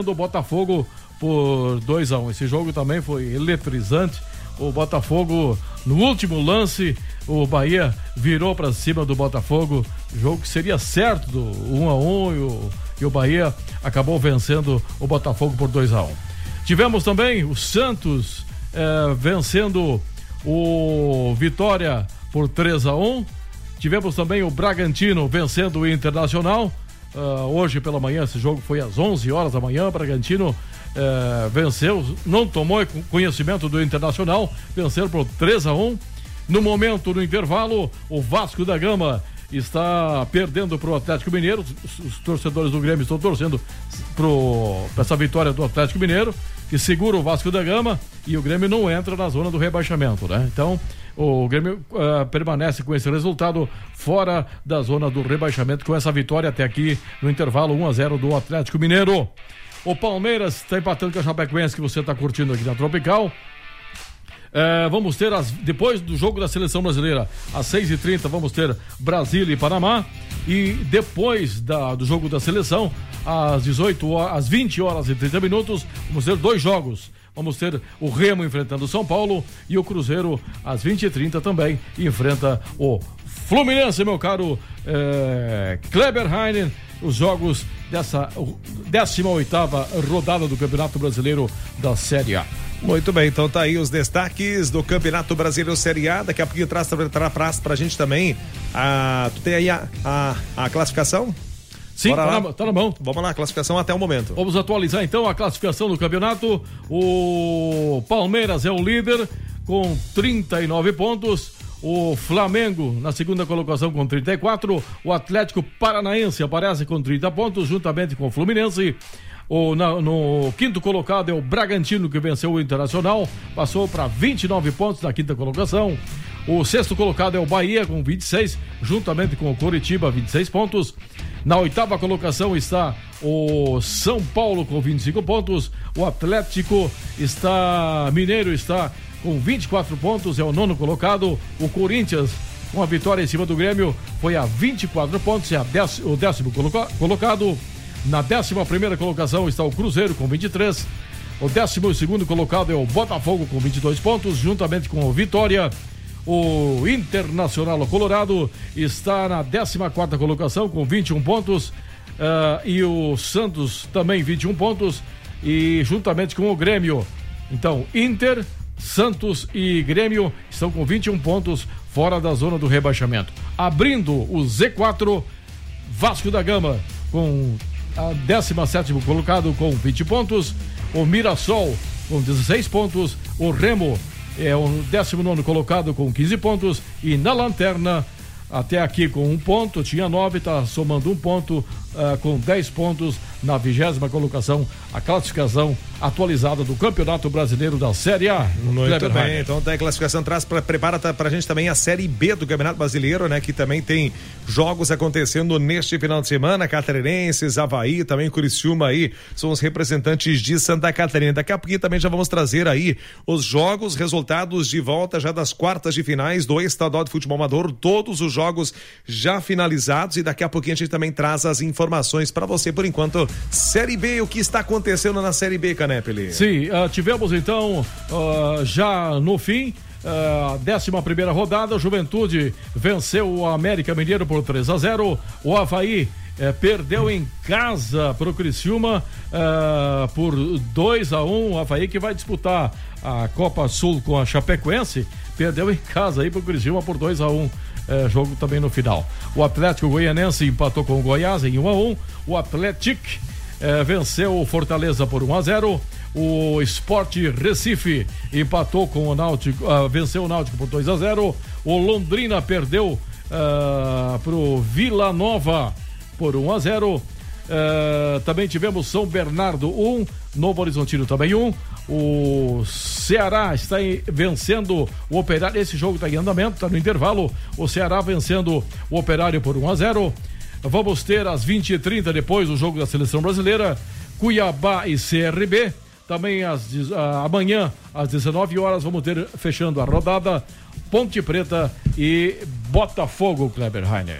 do Botafogo por 2-1. Esse jogo também foi eletrizante. O Botafogo, no último lance, o Bahia virou para cima do Botafogo. Jogo que seria certo do 1-1 e o Bahia acabou vencendo o Botafogo por 2-1. Tivemos também o Santos vencendo o Vitória por 3-1. Tivemos também o Bragantino vencendo o Internacional. Hoje pela manhã, esse jogo foi às 11 horas da manhã. Bragantino venceu, não tomou conhecimento do Internacional, venceu por 3-1. No momento, no intervalo, o Vasco da Gama está perdendo para o Atlético Mineiro. Os torcedores do Grêmio estão torcendo para essa vitória do Atlético Mineiro, que segura o Vasco da Gama, e o Grêmio não entra na zona do rebaixamento, né? Então, o Grêmio permanece com esse resultado fora da zona do rebaixamento, com essa vitória até aqui no intervalo 1-0 do Atlético Mineiro. O Palmeiras está empatando com a Chapecoense, que você está curtindo aqui na Tropical. Vamos ter, depois do jogo da Seleção Brasileira, às 6h30, vamos ter Brasília e Panamá. E depois do jogo da Seleção, às 20 horas e 30 minutos, vamos ter 2 jogos. Vamos ter o Remo enfrentando o São Paulo, e o Cruzeiro, às 20h30 também, enfrenta o Fluminense, meu caro Kleber Heinen. Os jogos dessa 18ª rodada do Campeonato Brasileiro da Série A. Muito bem, então tá aí os destaques do Campeonato Brasileiro Série A. Daqui a pouquinho traz pra gente também. Tu tem aí a classificação? Sim, tá na mão. Vamos lá, a classificação até o momento. Vamos atualizar então a classificação do campeonato. O Palmeiras é o líder com 39 pontos. O Flamengo na segunda colocação com 34. O Atlético Paranaense aparece com 30 pontos, juntamente com o Fluminense. No quinto colocado é o Bragantino, que venceu o Internacional, passou para 29 pontos na quinta colocação. O sexto colocado é o Bahia com 26, juntamente com o Coritiba, 26 pontos. Na oitava colocação está o São Paulo com 25 pontos. O Atlético Mineiro está com 24 pontos, é o nono colocado. O Corinthians, com a vitória em cima do Grêmio, foi a 24 pontos, é o décimo colocado. Na 11ª colocação está o Cruzeiro com 23. O 12º colocado é o Botafogo com 22 pontos, juntamente com o Vitória. O Internacional Colorado está na 14ª colocação com 21 pontos. E o Santos também 21 pontos, e juntamente com o Grêmio. Então, Inter, Santos e Grêmio estão com 21 pontos fora da zona do rebaixamento. Abrindo o Z4, Vasco da Gama com a 17º colocado com 20 pontos, o Mirassol com 16 pontos, o Remo é o 19º colocado com 15 pontos, e na lanterna até aqui com 1 ponto, tinha 9, está somando 1 ponto, com 10 pontos na 20ª colocação, a classificação atualizada do Campeonato Brasileiro da Série A. Muito bem, então tem a classificação, prepara pra gente também a Série B do Campeonato Brasileiro, né? Que também tem jogos acontecendo neste final de semana, Catarinenses, Avaí, também Criciúma aí, são os representantes de Santa Catarina. Daqui a pouquinho também já vamos trazer aí os jogos, resultados de volta já das quartas de finais do Estadual de Futebol Amador, todos os jogos já finalizados, e daqui a pouquinho a gente também traz as informações para você. Por enquanto, Série B, o que está acontecendo na Série B, Canepeli? Sim, tivemos então já no fim a 11ª rodada, Juventude venceu o América Mineiro por 3-0, o Avaí perdeu em casa pro Criciúma por 2-1, o Avaí que vai disputar a Copa Sul com a Chapecoense, perdeu em casa aí pro Criciúma por 2-1. Jogo também no final. O Atlético Goianense empatou com o Goiás em 1-1. O Atlético venceu o Fortaleza por 1-0. O Sport Recife empatou com o Náutico, venceu o Náutico por 2-0. O Londrina perdeu pro Vila Nova por 1-0. Também tivemos São Bernardo 1, Novo Horizontino também 1. O Ceará está vencendo o Operário. Esse jogo está em andamento, está no intervalo. O Ceará vencendo o Operário por 1-0. Vamos ter às 20h30 depois o jogo da Seleção Brasileira, Cuiabá e CRB. Também amanhã às 19 horas vamos ter, fechando a rodada, Ponte Preta e Botafogo, Kleber Heiner.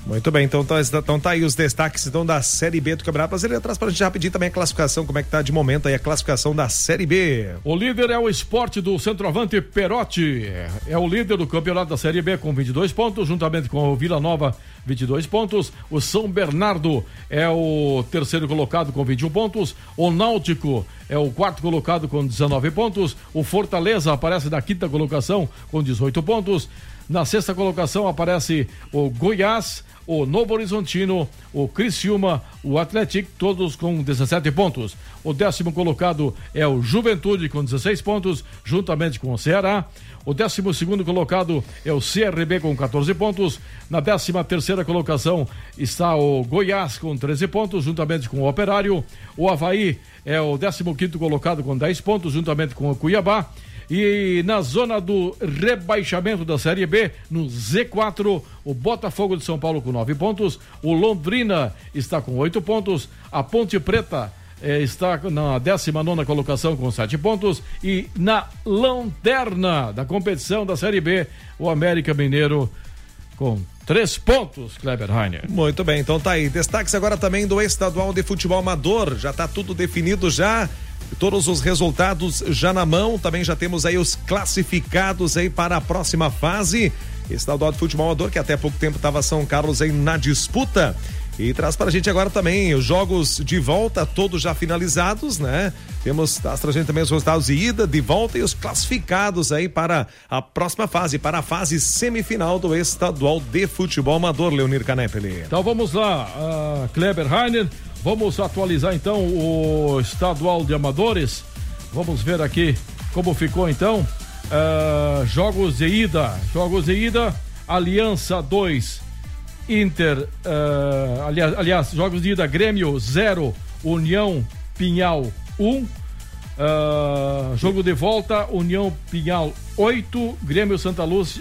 Muito bem, então tá aí os destaques então da Série B do Campeonato Brasileiro. Traz pra gente rapidinho também a classificação, como é que tá de momento aí a classificação da Série B. O líder é o Sport do centroavante Perotti, é o líder do campeonato da Série B com 22 pontos, juntamente com o Vila Nova, 22 pontos. O São Bernardo é o terceiro colocado com 21 pontos. O Náutico é o quarto colocado com 19 pontos. O Fortaleza aparece na quinta colocação com 18 pontos. Na sexta colocação aparece o Goiás, o Novo Horizontino, o Criciúma, o Atlético, todos com 17 pontos. O 10º colocado é o Juventude com 16 pontos, juntamente com o Ceará. O 12º colocado é o CRB com 14 pontos. Na 13ª colocação está o Goiás com 13 pontos, juntamente com o Operário. O Avaí é o 15º colocado com 10 pontos, juntamente com o Cuiabá. E na zona do rebaixamento da Série B, no Z4, o Botafogo de São Paulo com 9 pontos, o Londrina está com 8 pontos, a Ponte Preta está na 19ª colocação com 7 pontos e na lanterna da competição da Série B, o América Mineiro com 3 pontos, Kleber Rainer. Muito bem, então tá aí. Destaques agora também do Estadual de Futebol Amador, já tá tudo definido já. Todos os resultados já na mão, também já temos aí os classificados aí para a próxima fase. Estadual de Futebol Amador, que até pouco tempo estava São Carlos aí na disputa. E traz para a gente agora também os jogos de volta, todos já finalizados, né? Traz pra gente também os resultados de ida, de volta e os classificados aí para a próxima fase, para a fase semifinal do Estadual de Futebol Amador, Leonir Canepeli. Então vamos lá, Kleber Rainer. Vamos atualizar então o estadual de amadores. Vamos ver aqui como ficou então. Jogos de ida. Aliança 2, Inter. Aliás, jogos de ida: Grêmio 0, União Pinhal 1. Jogo de volta: União Pinhal 8, Grêmio Santa Lúcia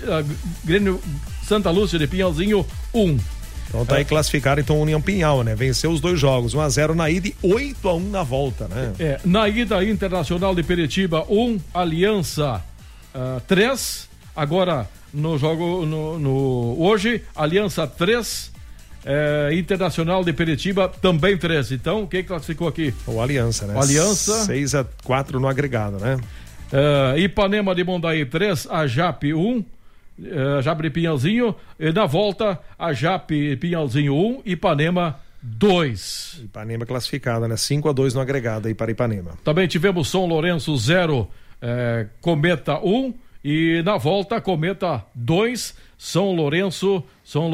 de Pinhalzinho 1. Então tá aí classificado então União Pinhal, né? Venceu os 2 jogos, 1-0 na ida e 8-1 na volta, né? Na ida, Internacional de Peretiba 1, Aliança 3. Agora no jogo hoje, Aliança 3, Internacional de Peretiba também 3. Então, quem classificou aqui? O Aliança, né? O Aliança 6-4 no agregado, né? Ipanema de Mondaí 3, a Jape 1. Jape de Pinhalzinho, e na volta a Jape Pinhalzinho 1, Ipanema 2. Ipanema classificada, né? 5-2 no agregado aí para Ipanema. Também tivemos São Lourenço 0, Cometa 1, e na volta Cometa 2, São Lourenço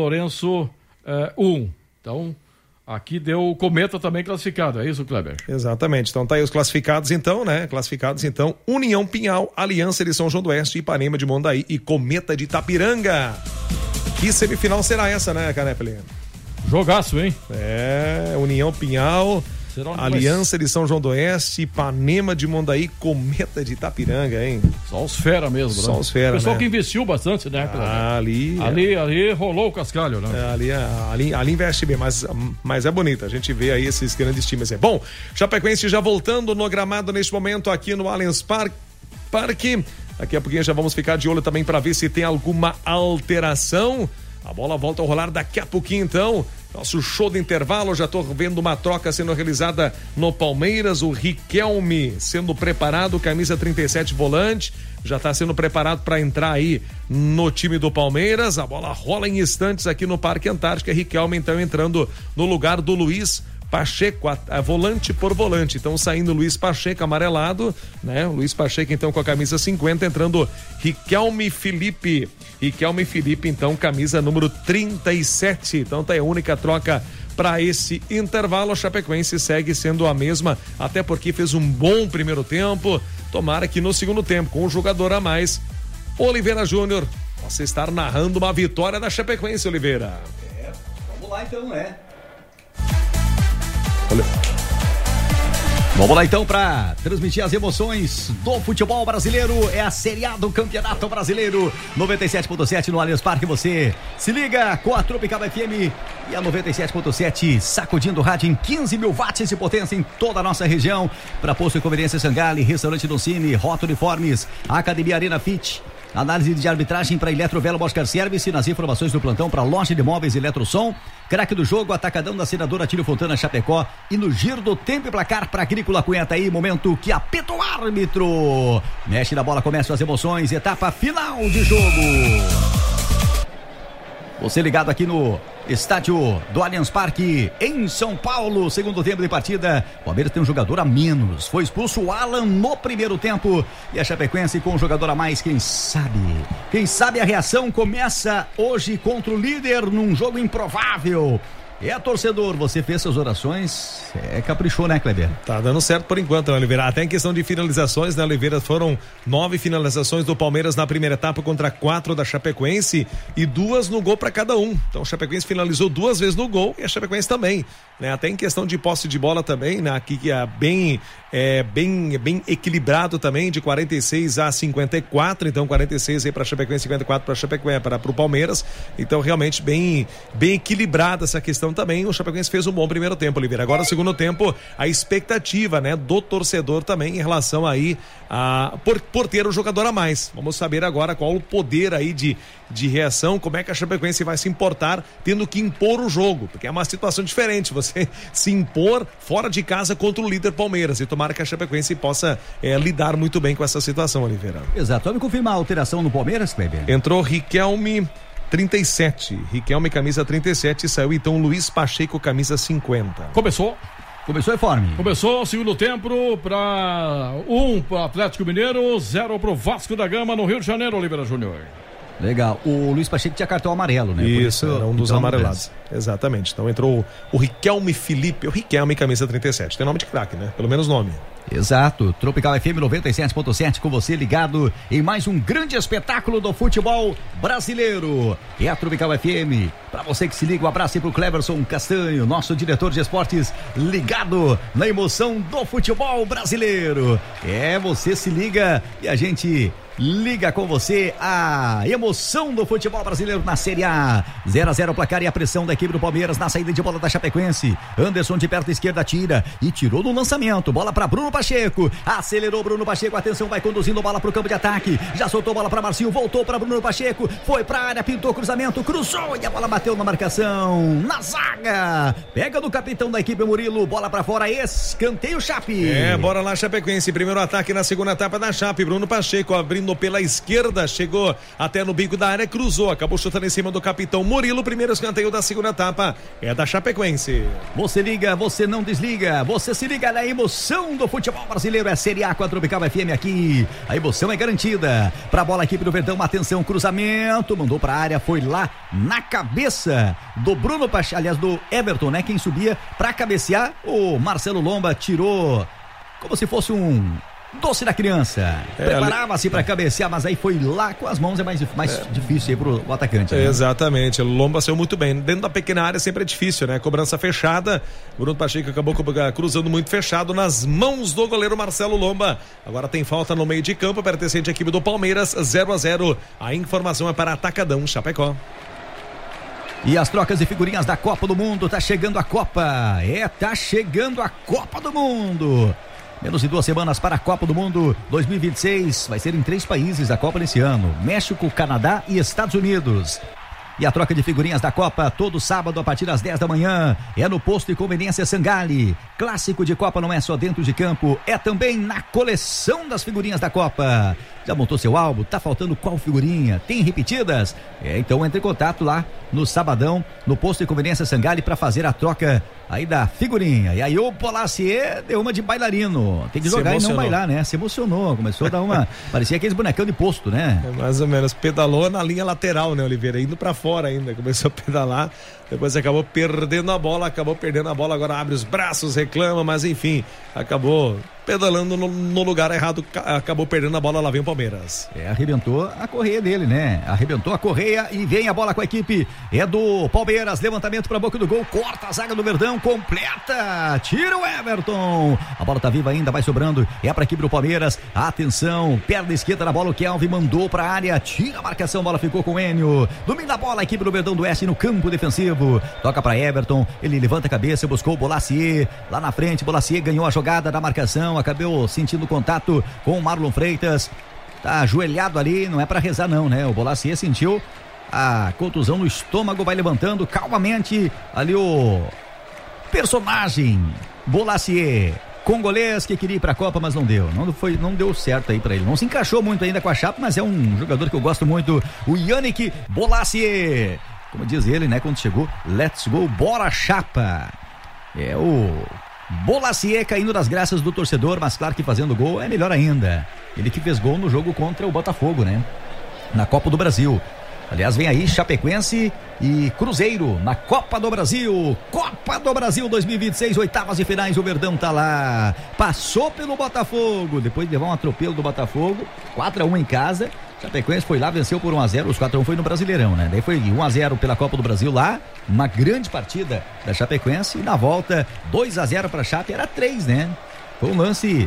1. Então, aqui deu o Cometa também classificado, é isso, Kleber? Exatamente, então tá aí os classificados então, né? Classificados então, União Pinhal, Aliança de São João do Oeste, Ipanema de Mondaí e Cometa de Itapiranga. Que semifinal será essa, né, Canepeli? Jogaço, hein? União Pinhal, Aliança de São João do Oeste, Ipanema de Mondaí, Cometa de Itapiranga, hein? Só os fera mesmo, né? Só os fera, pessoal, né? Que investiu bastante, né? Ali rolou o cascalho, né? Ali investe bem, mas é bonito, a gente vê aí esses grandes times. Bom, Chapecoense já voltando no gramado neste momento aqui no Allianz Parque. Daqui a pouquinho já vamos ficar de olho também para ver se tem alguma alteração. A bola volta a rolar daqui a pouquinho então. Nosso show de intervalo, já estou vendo uma troca sendo realizada no Palmeiras, o Riquelme sendo preparado, camisa 37 volante, já está sendo preparado para entrar aí no time do Palmeiras. A bola rola em instantes aqui no Parque Antártica, Riquelme então entrando no lugar do Luiz Pacheco, volante por volante. Então saindo Luiz Pacheco amarelado, né? Luiz Pacheco então com a camisa 50, entrando Riquelme Felipe então camisa número 37. Então tá aí a única troca para esse intervalo. A Chapecoense segue sendo a mesma, até porque fez um bom primeiro tempo. Tomara que no segundo tempo, com um jogador a mais, Oliveira Júnior possa estar narrando uma vitória da Chapecoense, Oliveira. Vamos lá então, né? Olha. Vamos lá então para transmitir as emoções do futebol brasileiro. É a Série A do Campeonato Brasileiro, 97.7 no Allianz Parque. Você se liga com a Tropical FM e a 97.7 sacudindo o rádio em 15 mil watts de potência em toda a nossa região. Para Posto e Conveniência Sangali, Restaurante Docine, Rota Uniformes, Academia Arena Fit, Análise de arbitragem para Eletrovelo Boscar Service. Nas informações do plantão para loja de imóveis Eletrosom. Craque do jogo, atacadão da senadora Tílio Fontana Chapecó. E no giro do tempo e placar para Agrícola Cunhataí. Momento que apita o árbitro. Mexe na bola, começam as emoções. Etapa final de jogo. Você ligado aqui no estádio do Allianz Parque, em São Paulo, segundo tempo de partida. O Palmeiras tem um jogador a menos. Foi expulso o Alan no primeiro tempo. E a Chapecoense com um jogador a mais, quem sabe? Quem sabe a reação começa hoje contra o líder num jogo improvável. Torcedor, você fez suas orações, caprichou, né, Kleber? Tá dando certo por enquanto, né, Oliveira? Até em questão de finalizações, né, Oliveira? Foram 9 finalizações do Palmeiras na primeira etapa contra 4 da Chapecoense e 2 no gol para cada um. Então, o Chapecoense finalizou 2 vezes no gol e a Chapecoense também, né? Até em questão de posse de bola também, né? Aqui que é bem equilibrado também, de 46 a 54. Então, 46 aí para Chapecoense, 54 para Chapecoense, para o Palmeiras. Então, realmente bem equilibrada essa questão também. O Chapecoense fez um bom primeiro tempo, Oliveira. Agora, no segundo tempo, a expectativa, né, do torcedor também em relação aí por ter um jogador a mais. Vamos saber agora qual o poder aí de reação, como é que a Chapecoense vai se importar tendo que impor o jogo, porque é uma situação diferente você se impor fora de casa contra o líder Palmeiras, e tomara que a Chapecoense possa lidar muito bem com essa situação, Oliveira. Exato. Vamos confirmar a alteração no Palmeiras, Kleber? Entrou Riquelme 37, Riquelme camisa 37, saiu então Luiz Pacheco camisa 50. Começou informe. Começou o segundo tempo para 1 para o Atlético Mineiro, 0 para o Vasco da Gama no Rio de Janeiro, Oliveira Júnior. Legal, o Luiz Pacheco tinha cartão amarelo, né? Isso, era um dos amarelados. Exatamente, então entrou o Riquelme Felipe, o Riquelme camisa 37, tem nome de craque, né? Pelo menos nome. Exato, Tropical FM 97.7 com você ligado em mais um grande espetáculo do futebol brasileiro. É a Tropical FM, pra você que se liga, um abraço aí pro Cleverson Castanho, nosso diretor de esportes, ligado na emoção do futebol brasileiro. Você se liga e a gente liga com você a emoção do futebol brasileiro na Série A. 0-0 placar e a pressão da equipe do Palmeiras na saída de bola da Chapecoense. Anderson de perto esquerda tira e tirou no lançamento. Bola para Bruno Pacheco. Acelerou Bruno Pacheco. Atenção, vai conduzindo bola pro campo de ataque. Já soltou bola para Marcinho. Voltou para Bruno Pacheco. Foi pra área, pintou cruzamento, cruzou e a bola bateu na marcação. Na zaga. Pega do capitão da equipe Murilo. Bola para fora. Escanteio Chape. Bora lá, Chapecoense. Primeiro ataque na segunda etapa da Chape. Bruno Pacheco abrindo pela esquerda, chegou até no bico da área, cruzou, acabou chutando em cima do capitão Murilo. Primeiro escanteio da segunda etapa é da Chapecoense. Você liga, você não desliga, você se liga na emoção do futebol brasileiro. É Série A com a Tropical FM aqui. A emoção é garantida. Pra bola, equipe do Verdão, atenção, cruzamento, mandou pra área, foi lá na cabeça do Bruno Pacheco, aliás, do Everton, né? Quem subia pra cabecear, o Marcelo Lomba tirou como se fosse um doce da criança. Preparava-se para cabecear, mas aí foi lá com as mãos, é mais difícil aí pro atacante, né? Exatamente, o Lomba saiu muito bem. Dentro da pequena área sempre é difícil, né? Cobrança fechada, Bruno Pacheco acabou cruzando muito fechado nas mãos do goleiro Marcelo Lomba. Agora tem falta no meio de campo, pertencente à equipe do Palmeiras, 0-0. A informação é para Atacadão Chapecó. E as trocas de figurinhas da Copa do Mundo, tá chegando a Copa. Tá chegando a Copa do Mundo. Menos de 2 semanas para a Copa do Mundo 2026. Vai ser em 3 países a Copa nesse ano: México, Canadá e Estados Unidos. E a troca de figurinhas da Copa todo sábado a partir das 10 da manhã é no Posto e Conveniência Sangali. Clássico de Copa não é só dentro de campo, é também na coleção das figurinhas da Copa. Já montou seu álbum? Tá faltando qual figurinha? Tem repetidas? Então entre em contato lá no sabadão, no Posto e Conveniência Sangali, para fazer a troca aí da figurinha. E aí o Polacier deu uma de bailarino. Tem que jogar e não bailar, né? Se emocionou, começou a dar uma... Parecia aqueles bonecão de posto, né? Mais ou menos, pedalou na linha lateral, né, Oliveira? Indo pra fora ainda, começou a pedalar, depois acabou perdendo a bola, agora abre os braços, reclama, mas enfim, acabou pedalando no lugar errado, acabou perdendo a bola, lá vem o Palmeiras. Arrebentou a correia dele, né? Arrebentou a correia e vem a bola com a equipe do Palmeiras, levantamento pra boca do gol, corta a zaga do Verdão, completa, tira o Everton, a bola tá viva ainda, vai sobrando, é pra equipe do Palmeiras, atenção, perna esquerda na bola, o Kelvin mandou pra área, tira a marcação, a bola ficou com o Enio, domina a bola, a equipe do Verdão do Oeste no campo defensivo, toca pra Everton, ele levanta a cabeça, buscou o Bolacier, lá na frente, Bolacier ganhou a jogada da marcação, acabou sentindo contato com o Marlon Freitas. tá ajoelhado ali, não é pra rezar não, né? O Bolasie sentiu a contusão no estômago, vai levantando calmamente ali o personagem Bolasie, congolês, que queria ir pra Copa, mas não deu. Não deu certo aí pra ele. Não se encaixou muito ainda com a chapa, mas é um jogador que eu gosto muito, o Yannick Bolasie. Como diz ele, né, quando chegou, let's go, bora chapa. É o Bolasie caindo das graças do torcedor, mas claro que fazendo gol é melhor ainda. Ele que fez gol no jogo contra o Botafogo, né, na Copa do Brasil. Aliás, vem aí Chapecoense e Cruzeiro na Copa do Brasil. Copa do Brasil 2026, oitavas e finais. O Verdão tá lá. Passou pelo Botafogo. Depois de levar um atropelo do Botafogo. 4-1 em casa. Chapecoense foi lá, venceu por 1-0. Os 4-1 foi no Brasileirão, né? Daí foi 1-0 pela Copa do Brasil lá. Uma grande partida da Chapecoense. E na volta, 2-0 pra Chape. Era 3, né? Foi um lance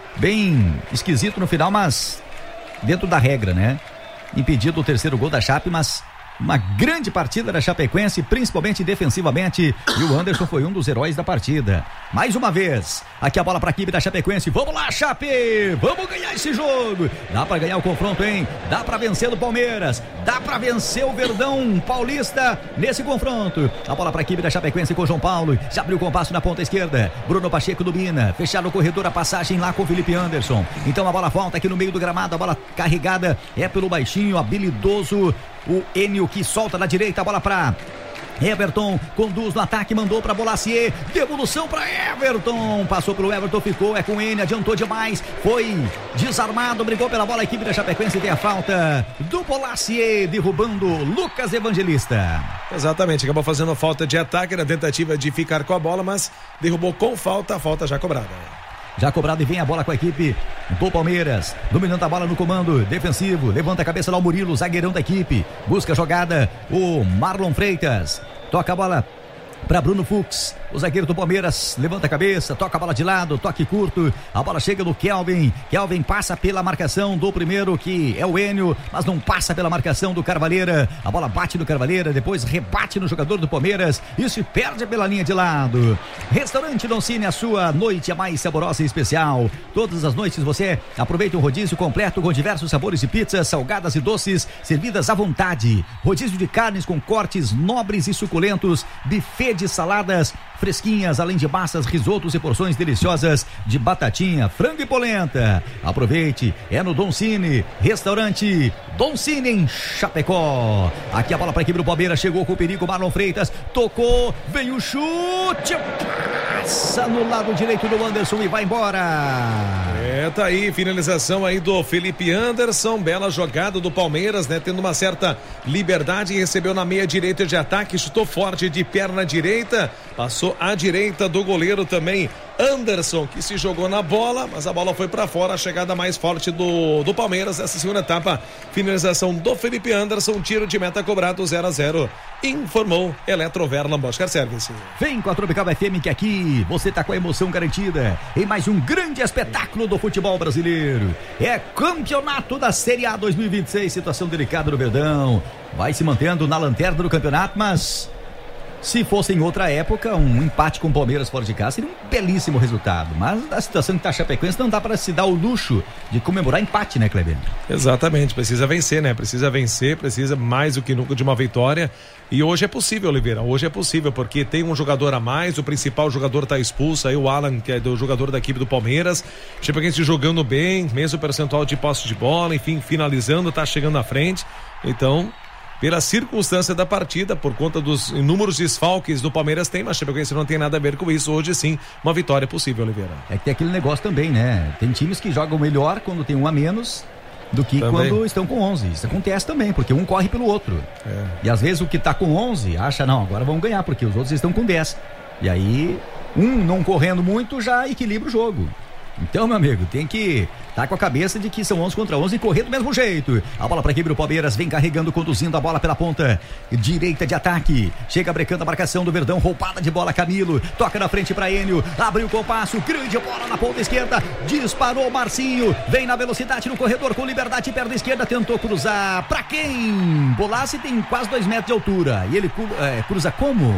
bem esquisito no final, mas dentro da regra, né? Impedido o terceiro gol da Chape, mas uma grande partida da Chapecoense, principalmente defensivamente, e o Anderson foi um dos heróis da partida. Mais uma vez, aqui a bola para a equipe da Chapecoense. Vamos lá, Chape! Vamos ganhar esse jogo! Dá para ganhar o confronto, hein? Dá para vencer o Palmeiras, dá para vencer o Verdão Paulista nesse confronto. A bola para a equipe da Chapecoense com o João Paulo, já abriu o compasso na ponta esquerda. Bruno Pacheco domina, fechado o corredor, a passagem lá com o Felipe Anderson. Então a bola volta aqui no meio do gramado, a bola carregada é pelo baixinho, habilidoso, o Enio, que solta na direita, a bola para Everton, conduz no ataque, mandou para Bolasie, devolução para Everton, passou pelo Everton, ficou, é com o Enio, adiantou demais, foi desarmado, brigou pela bola, a equipe da Chapecoense tem a falta do Bolasie, derrubando Lucas Evangelista. Exatamente, acabou fazendo falta de ataque na tentativa de ficar com a bola, mas derrubou com falta, a falta já cobrada. Já cobrado e vem a bola com a equipe do Palmeiras, dominando a bola no comando defensivo, levanta a cabeça lá o Murilo, zagueirão da equipe, busca a jogada, o Marlon Freitas, toca a bola para Bruno Fux, o zagueiro do Palmeiras, levanta a cabeça, toca a bola de lado, toque curto, a bola chega no Kelvin passa pela marcação do primeiro, que é o Enio, mas não passa pela marcação do Carvalheira, a bola bate no Carvalheira, depois rebate no jogador do Palmeiras e se perde pela linha de lado. Restaurante Don Cine, a sua noite é mais saborosa e especial. Todas as noites você aproveita um rodízio completo com diversos sabores de pizzas, salgadas e doces, servidas à vontade. Rodízio de carnes com cortes nobres e suculentos, buffet de saladas fresquinhas, além de massas, risotos e porções deliciosas de batatinha, frango e polenta. Aproveite, é no Don Cine, restaurante Don Cine em Chapecó. Aqui a bola para a equipe do Palmeiras, chegou com o perigo, Marlon Freitas, tocou, vem o chute, passa no lado direito do Anderson e vai embora. Tá aí, finalização aí do Felipe Anderson, bela jogada do Palmeiras, né, tendo uma certa liberdade, recebeu na meia direita de ataque, chutou forte de perna direita, passou à direita do goleiro também, Anderson, que se jogou na bola, mas a bola foi para fora, a chegada mais forte do Palmeiras nessa segunda etapa, finalização do Felipe Anderson, tiro de meta cobrado, 0-0, informou Eletroverla Boschcar Service. Vem com a Tropical FM, que aqui você tá com a emoção garantida em mais um grande espetáculo do futebol brasileiro. É campeonato da Série A 2026, situação delicada no Verdão, vai se mantendo na lanterna do campeonato, mas se fosse em outra época, um empate com o Palmeiras fora de casa seria um belíssimo resultado. Mas a situação que tá a Chapecoense não dá para se dar o luxo de comemorar empate, né, Kleber? Exatamente, precisa vencer, né? Precisa vencer, precisa mais do que nunca de uma vitória. E hoje é possível, Oliveira, hoje é possível, porque tem um jogador a mais, o principal jogador tá expulso, aí o Alan, que é do jogador da equipe do Palmeiras, Chapecoense jogando bem, mesmo percentual de posse de bola, enfim, finalizando, tá chegando à frente, então, pela circunstância da partida, por conta dos inúmeros desfalques do Palmeiras tem, mas Chapecoense não tem nada a ver com isso, hoje sim, uma vitória possível, Oliveira. É que tem aquele negócio também, né, tem times que jogam melhor quando tem um a menos do que também quando estão com 11. Isso acontece também, porque um corre pelo outro. E às vezes o que está com 11 acha, não, agora vamos ganhar, porque os outros estão com 10. E aí, um não correndo muito já equilibra o jogo. Então, meu amigo, tem que estar com a cabeça de que são 11 contra 11 e correr do mesmo jeito. A bola para a equipe do Palmeiras, vem carregando, conduzindo a bola pela ponta direita de ataque. Chega brecando a marcação do Verdão, roubada de bola, Camilo. Toca na frente para Enio, abriu o compasso, grande bola na ponta esquerda. Disparou Marcinho, vem na velocidade no corredor com liberdade, perna esquerda, tentou cruzar. Para quem? Bolasie tem quase 2 metros de altura. E ele cruza como?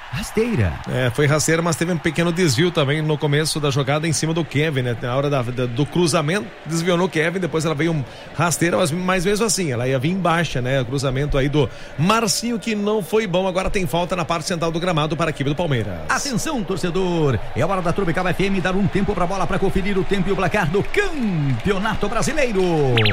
Rasteira. Foi rasteira, mas teve um pequeno desvio também no começo da jogada em cima do Kevin, né? Na hora do cruzamento, desviou no Kevin, depois ela veio rasteira, mas mesmo assim, ela ia vir baixa, né? O cruzamento aí do Marcinho, que não foi bom, agora tem falta na parte central do gramado para a equipe do Palmeiras. Atenção, torcedor, é hora da Tropical FM dar um tempo para a bola para conferir o tempo e o placar do Campeonato Brasileiro.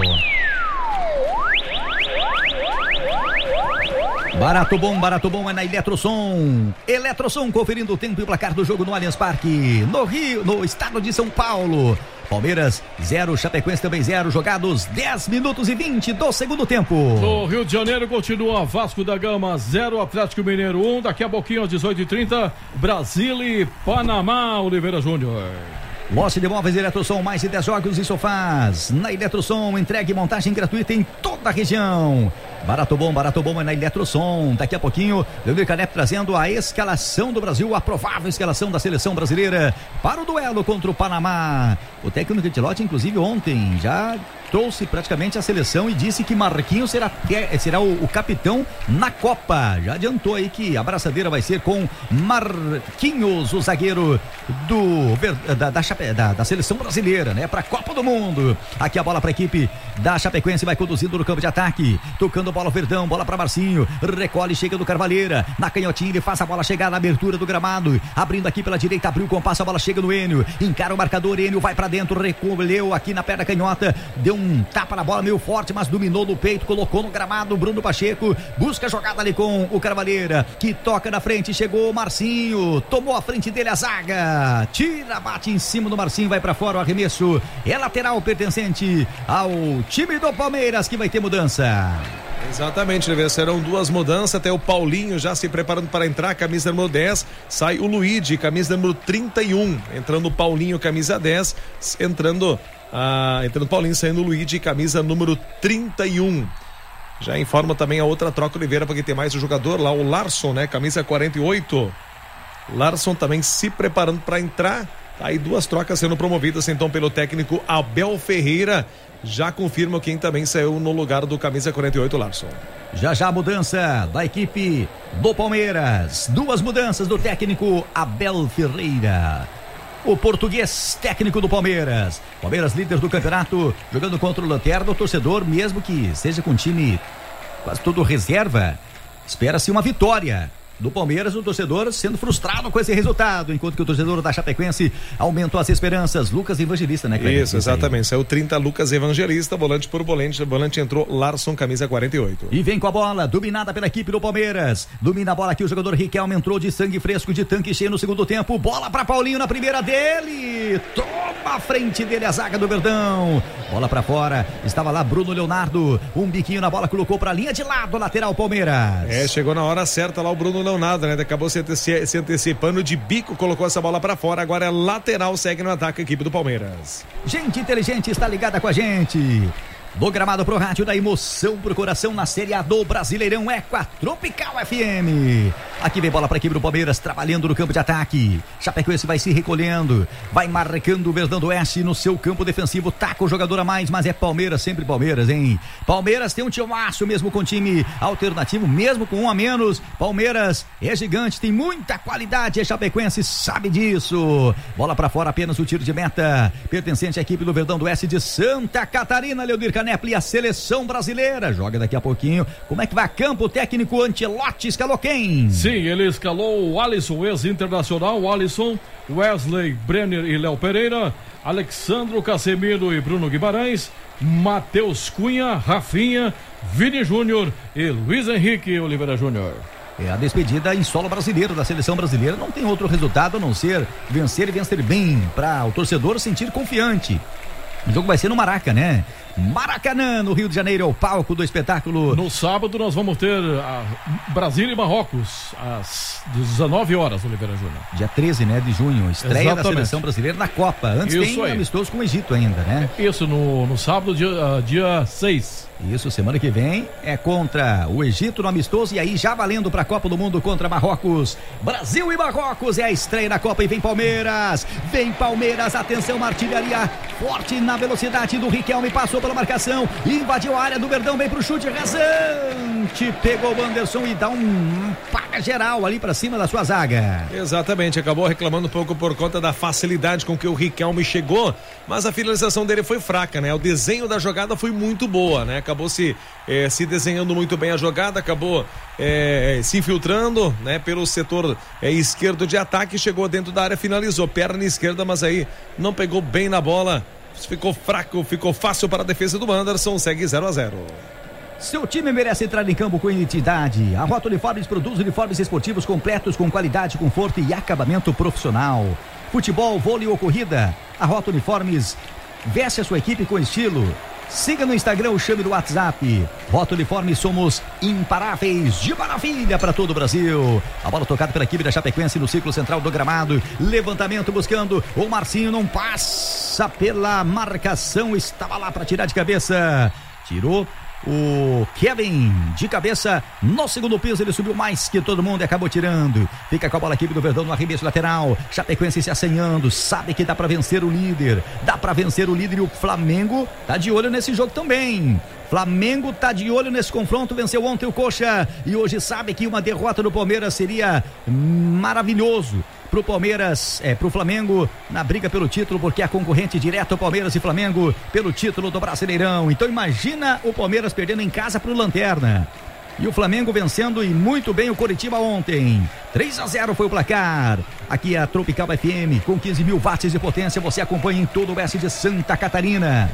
Barato bom é na Eletrosom. Eletrosom conferindo o tempo e o placar do jogo no Allianz Parque, no Rio, no estado de São Paulo. Palmeiras 0, Chapecoense também 0, jogados 10 minutos e 20 do segundo tempo. No Rio de Janeiro continua Vasco da Gama 0, Atlético Mineiro 1, daqui a pouquinho às 18h30, Brasil e Panamá, Oliveira Júnior. Loja de móveis Eletrosom, mais de 10 jogos e sofás. Na Eletrosom, entregue e montagem gratuita em toda a região. Barato bom é na Eletrosom. Daqui a pouquinho, Leonir Canep trazendo a escalação do Brasil, a provável escalação da seleção brasileira para o duelo contra o Panamá. O técnico Ancelotti, inclusive, ontem já trouxe praticamente a seleção e disse que Marquinhos será o capitão na Copa. Já adiantou aí que a abraçadeira vai ser com Marquinhos, o zagueiro da seleção brasileira, né? Para a Copa do Mundo. Aqui a bola para a equipe da Chapecoense, vai conduzindo no campo de ataque, tocando a bola ao Verdão, bola para Marcinho, recolhe, chega do Carvalheira, na canhotinha ele faz a bola chegar na abertura do gramado, abrindo aqui pela direita, abriu o compasso, a bola chega no Enio, encara o marcador, Enio vai para dentro, recolheu aqui na perna canhota, deu um tapa na bola meio forte, mas dominou no peito, colocou no gramado. Bruno Pacheco busca a jogada ali com o Carvalheira, que toca na frente, chegou o Marcinho, tomou a frente dele a zaga, tira, bate em cima do Marcinho, vai pra fora o arremesso, é lateral pertencente ao time do Palmeiras, que vai ter mudança. Exatamente, serão duas mudanças, até o Paulinho já se preparando para entrar, camisa número 10, sai o Luigi, camisa número 31, entrando o Paulinho, camisa 10, entrando o Paulinho, saindo o Luigi, camisa número 31. Já informa também a outra troca, Oliveira, porque tem mais um jogador lá, o Larson, né, camisa 48. Larson também se preparando para entrar. Aí duas trocas sendo promovidas então pelo técnico Abel Ferreira. Já confirma quem também saiu no lugar do camisa 48, Larson. Já a mudança da equipe do Palmeiras. Duas mudanças do técnico Abel Ferreira. O português técnico do Palmeiras. Palmeiras líder do campeonato, jogando contra o Lanterna. O torcedor, mesmo que seja com time quase todo reserva, espera-se uma vitória do Palmeiras, o torcedor sendo frustrado com esse resultado, enquanto que o torcedor da Chapecoense aumentou as esperanças. Lucas Evangelista, né, Cleber? Isso, exatamente, saiu 30 Lucas Evangelista, volante por volante entrou Larson, camisa 48. E vem com a bola, dominada pela equipe do Palmeiras, domina a bola aqui o jogador Riquelme, entrou de sangue fresco, de tanque cheio no segundo tempo, bola para Paulinho na primeira dele, toma a frente dele a zaga do Verdão, bola para fora, estava lá Bruno Leonardo, um biquinho na bola, colocou para a linha de lado, lateral Palmeiras. Chegou na hora certa lá o Bruno Leonardo, né? Acabou se antecipando de bico, colocou essa bola pra fora, agora é lateral, segue no ataque a equipe do Palmeiras. Gente inteligente está ligada com a gente. Do gramado pro rádio, da emoção pro coração, na Série A do Brasileirão, é com a Tropical FM. Aqui vem bola para a equipe do Palmeiras, trabalhando no campo de ataque. Chapecoense vai se recolhendo, vai marcando o Verdão do Oeste no seu campo defensivo, taca o jogador a mais, mas é Palmeiras, sempre Palmeiras, hein? Palmeiras tem um timaço, mesmo com time alternativo, mesmo com um a menos. Palmeiras é gigante, tem muita qualidade, a Chapecoense sabe disso. Bola para fora, apenas o tiro de meta, pertencente à equipe do Verdão do Oeste de Santa Catarina. Leonir Canep e a seleção brasileira joga daqui a pouquinho. Como é que vai a campo? O técnico Ancelotti escalou quem? Sim, ele escalou o Alisson, ex-internacional, o Alisson, Wesley, Brenner e Léo Pereira, Alexandro, Casemiro e Bruno Guimarães, Matheus Cunha, Rafinha, Vini Júnior e Luiz Henrique Oliveira Júnior. É a despedida em solo brasileiro da seleção brasileira. Não tem outro resultado a não ser vencer e vencer bem, para o torcedor sentir confiante. O jogo vai ser no Maraca, né? Maracanã, no Rio de Janeiro, é o palco do espetáculo. No sábado nós vamos ter Brasil e Marrocos às 19 horas, Oliveira Júnior. Dia 13, né, de junho, estreia Exatamente. Da seleção brasileira na Copa. Antes isso tem aí. Amistoso com o Egito ainda, né? Isso, no sábado, dia 6. Isso, semana que vem é contra o Egito no amistoso e aí já valendo para a Copa do Mundo contra Marrocos. Brasil e Marrocos é a estreia na Copa e vem Palmeiras, atenção, uma artilharia forte na velocidade do Riquelme, passou pela marcação, invadiu a área do Verdão, vem pro chute rasante, pegou o Anderson e dá um paga geral ali pra cima da sua zaga. Exatamente, acabou reclamando um pouco por conta da facilidade com que o Riquelme chegou, mas a finalização dele foi fraca, né? O desenho da jogada foi muito boa, né? Acabou se desenhando muito bem a jogada, acabou se infiltrando, né? Pelo setor esquerdo de ataque, chegou dentro da área, finalizou, perna esquerda, mas aí não pegou bem na bola, ficou fraco, ficou fácil para a defesa do Anderson, segue 0-0. Seu time merece entrar em campo com identidade. A Rota Uniformes produz uniformes esportivos completos com qualidade, conforto e acabamento profissional. Futebol, vôlei ou corrida, a Rota Uniformes veste a sua equipe com estilo. Siga no Instagram ou chame no WhatsApp. Rota Uniformes, somos imparáveis, de maravilha para todo o Brasil. A bola tocada pela equipe da Chapecoense no círculo central do gramado. Levantamento buscando, o Marcinho não passa pela marcação, estava lá para tirar de cabeça. Tirou o Kevin de cabeça no segundo piso, ele subiu mais que todo mundo e acabou tirando. Fica com a bola a equipe do Verdão no arremesso lateral. Chapecoense se assanhando, sabe que dá pra vencer o líder. Dá pra vencer o líder e o Flamengo tá de olho nesse jogo também. Flamengo tá de olho nesse confronto, venceu ontem o Coxa e hoje sabe que uma derrota do Palmeiras seria maravilhoso pro Palmeiras, pro Flamengo na briga pelo título, porque é concorrente direto Palmeiras e Flamengo pelo título do Brasileirão. Então imagina o Palmeiras perdendo em casa pro Lanterna e o Flamengo vencendo e muito bem o Coritiba ontem. 3-0 foi o placar. Aqui é a Tropical FM com 15 mil watts de potência, você acompanha em todo o oeste de Santa Catarina.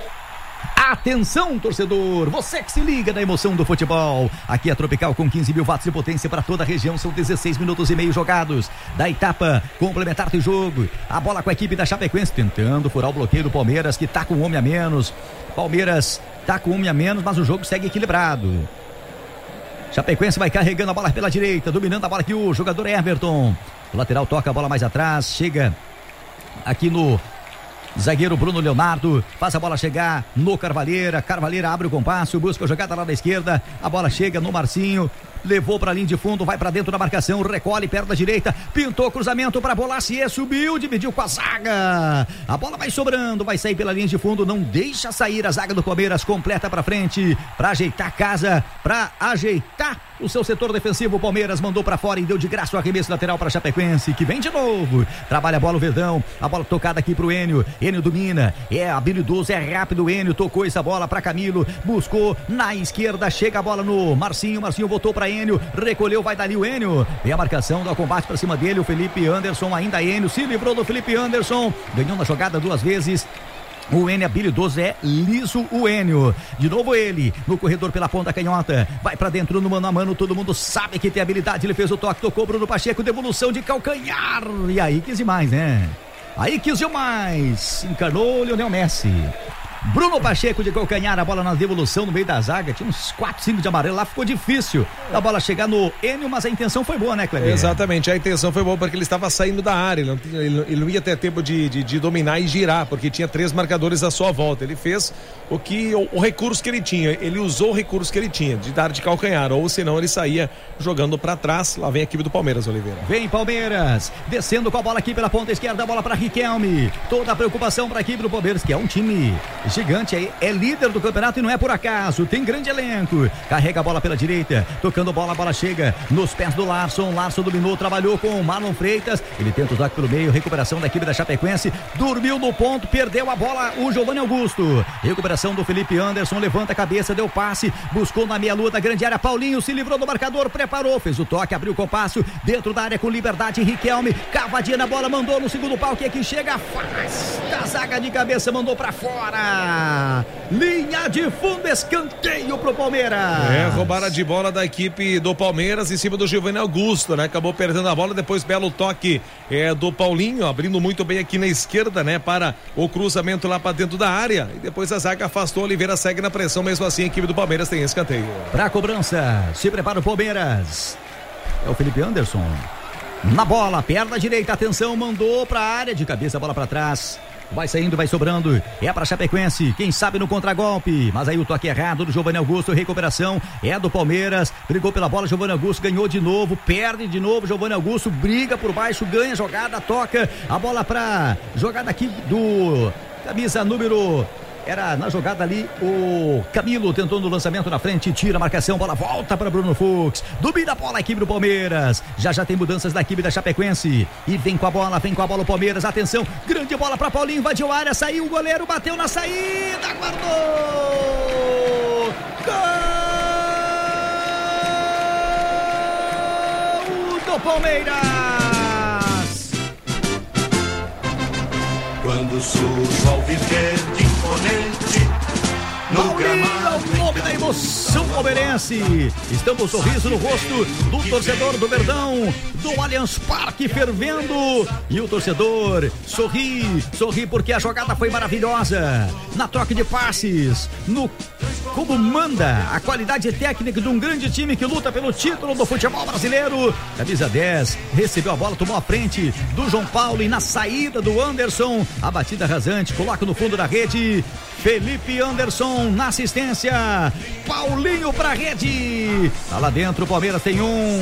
Atenção, torcedor, você que se liga na emoção do futebol. Aqui é a Tropical com 15 mil watts de potência para toda a região. São 16 minutos e meio jogados da etapa complementar do jogo. A bola com a equipe da Chapecoense tentando furar o bloqueio do Palmeiras, que tá com um homem a menos. Palmeiras tá com um homem a menos, mas o jogo segue equilibrado. Chapecoense vai carregando a bola pela direita, dominando a bola aqui o jogador Everton. O lateral toca a bola mais atrás, chega aqui no zagueiro Bruno Leonardo, faz a bola chegar no Carvalheira abre o compasso, busca a jogada lá da esquerda, a bola chega no Marcinho, levou pra linha de fundo, vai pra dentro da marcação, recolhe, perna direita, pintou cruzamento pra Bolacier, subiu, dividiu com a zaga, a bola vai sobrando, vai sair pela linha de fundo, não deixa sair a zaga do Palmeiras, completa pra frente, pra ajeitar a casa, pra ajeitar o seu setor defensivo. O Palmeiras mandou pra fora e deu de graça o arremesso lateral pra Chapecoense, que vem de novo, trabalha a bola o Verdão, a bola tocada aqui pro Enio domina, é habilidoso, é rápido, o Enio tocou essa bola pra Camilo, buscou na esquerda, chega a bola no Marcinho voltou pra Enio, recolheu, vai dali o Enio, e a marcação do combate pra cima dele, o Felipe Anderson, ainda Enio, se livrou do Felipe Anderson, ganhou na jogada 2 vezes. O Enio habilidoso, é liso o Enio. De novo ele, no corredor pela ponta canhota. Vai pra dentro no mano a mano, todo mundo sabe que tem habilidade. Ele fez o toque, tocou Bruno Pacheco, devolução de calcanhar. E aí quis demais, né? Aí quis demais. Encarnou Lionel Messi. Bruno Pacheco de calcanhar, a bola na devolução no meio da zaga, tinha uns 4, 5 de amarelo lá, ficou difícil a bola chegar no Enio, mas a intenção foi boa, né, Kleber? Exatamente, a intenção foi boa porque ele estava saindo da área, ele não ia ter tempo de dominar e girar, porque tinha 3 marcadores à sua volta. Ele fez o recurso que ele tinha, ele usou o recurso que ele tinha, de dar de calcanhar, ou senão ele saía jogando pra trás. Lá vem a equipe do Palmeiras, Oliveira. Vem Palmeiras, descendo com a bola aqui pela ponta esquerda, a bola pra Riquelme, toda a preocupação pra equipe do Palmeiras, que é um time gigante aí, é líder do campeonato e não é por acaso, tem grande elenco, carrega a bola pela direita, tocando bola, a bola chega nos pés do Larson dominou, trabalhou com o Marlon Freitas, ele tenta o toque pelo meio, recuperação da equipe da Chapecoense, dormiu no ponto, perdeu a bola o Giovanni Augusto, recuperação do Felipe Anderson, levanta a cabeça, deu passe, buscou na meia-lua da grande área, Paulinho se livrou do marcador, preparou, fez o toque, abriu o compasso, dentro da área com liberdade, Riquelme, cavadinha na bola, mandou no segundo pau, que aqui chega, faz da zaga de cabeça, mandou pra fora. Linha de fundo, escanteio pro Palmeiras. Roubada de bola da equipe do Palmeiras em cima do Giovanni Augusto, né? Acabou perdendo a bola, depois belo toque do Paulinho, abrindo muito bem aqui na esquerda, né? Para o cruzamento lá para dentro da área, e depois a zaga afastou, Oliveira segue na pressão, mesmo assim a equipe do Palmeiras tem escanteio. Pra cobrança, se prepara o Palmeiras, é o Felipe Anderson, na bola, perna direita, atenção, mandou pra área, de cabeça a bola pra trás. Vai saindo, vai sobrando, é pra Chapecoense, quem sabe no contragolpe, mas aí o toque errado do Giovanni Augusto, recuperação é do Palmeiras, brigou pela bola, Giovanni Augusto ganhou de novo, perde de novo, Giovanni Augusto briga por baixo, ganha jogada, toca a bola pra jogada aqui do camisa número Era na jogada ali o Camilo tentou no lançamento na frente, tira a marcação, bola volta para Bruno Fux, domina a bola a equipe do Palmeiras, já tem mudanças da equipe da Chapecoense e vem com a bola o Palmeiras, atenção, grande bola para Paulinho, invadiu a área, saiu o goleiro, bateu na saída, guardou, gol do Palmeiras. Quando surge ao verde imponente no gramado, o nome da emoção palmeirense. Estamos com um sorriso no rosto do torcedor do Verdão, do Allianz Parque fervendo. E o torcedor sorri porque a jogada foi maravilhosa. Na troca de passes, como manda a qualidade técnica de um grande time que luta pelo título do futebol brasileiro. Camisa 10 recebeu a bola, tomou a frente do João Paulo e na saída do Anderson, a batida rasante, coloca no fundo da rede. Felipe Anderson na assistência, Paulinho pra rede, tá lá dentro, o Palmeiras tem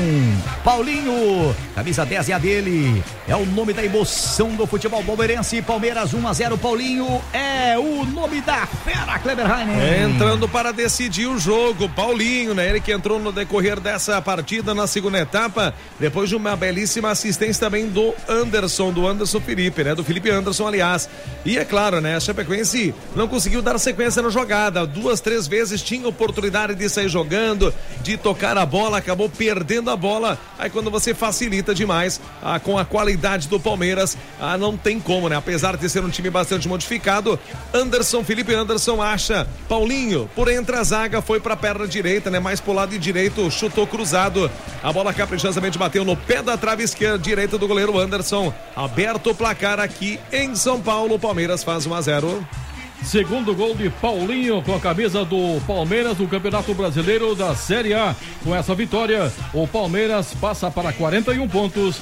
Paulinho, camisa 10 é a dele, é o nome da emoção do futebol palmeirense. Palmeiras 1-0, Paulinho é o nome da fera, Kleber Heinen. Entrando para decidir o jogo, Paulinho, né? Ele que entrou no decorrer dessa partida na segunda etapa, depois de uma belíssima assistência também do Anderson Felipe, né? Do Felipe Anderson, aliás. E é claro, né? A Chapecoense não conseguiu dar sequência na jogada, 2-3 vezes tinha oportunidade de sair jogando, de tocar a bola, acabou perdendo a bola. Aí quando você facilita demais com a qualidade do Palmeiras, não tem como, né? Apesar de ser um time bastante modificado, Felipe Anderson acha Paulinho por entre a zaga, foi pra perna direita, né? Mais pro lado direito, chutou cruzado, a bola caprichosamente bateu no pé da trave esquerda direita do goleiro Anderson. Aberto o placar aqui em São Paulo, o Palmeiras faz 1-0. Segundo gol de Paulinho com a camisa do Palmeiras no Campeonato Brasileiro da Série A. Com essa vitória, o Palmeiras passa para 41 pontos.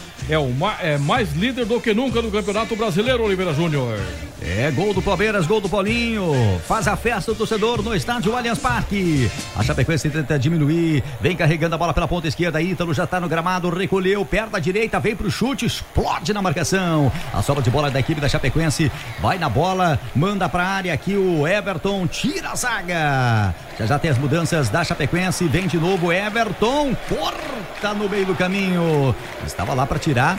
É mais líder do que nunca no Campeonato Brasileiro, Oliveira Júnior. É gol do Palmeiras, gol do Paulinho. Faz a festa o torcedor no estádio Allianz Parque. A Chapecoense tenta diminuir, vem carregando a bola pela ponta esquerda. Ítalo já tá no gramado, recolheu, perna direita, vem pro chute, explode na marcação. A sobra de bola da equipe da Chapecoense vai na bola, manda pra área aqui o Everton, tira a zaga. Já tem as mudanças da Chapecoense, vem de novo Everton, corta no meio do caminho. Estava lá pra tirar.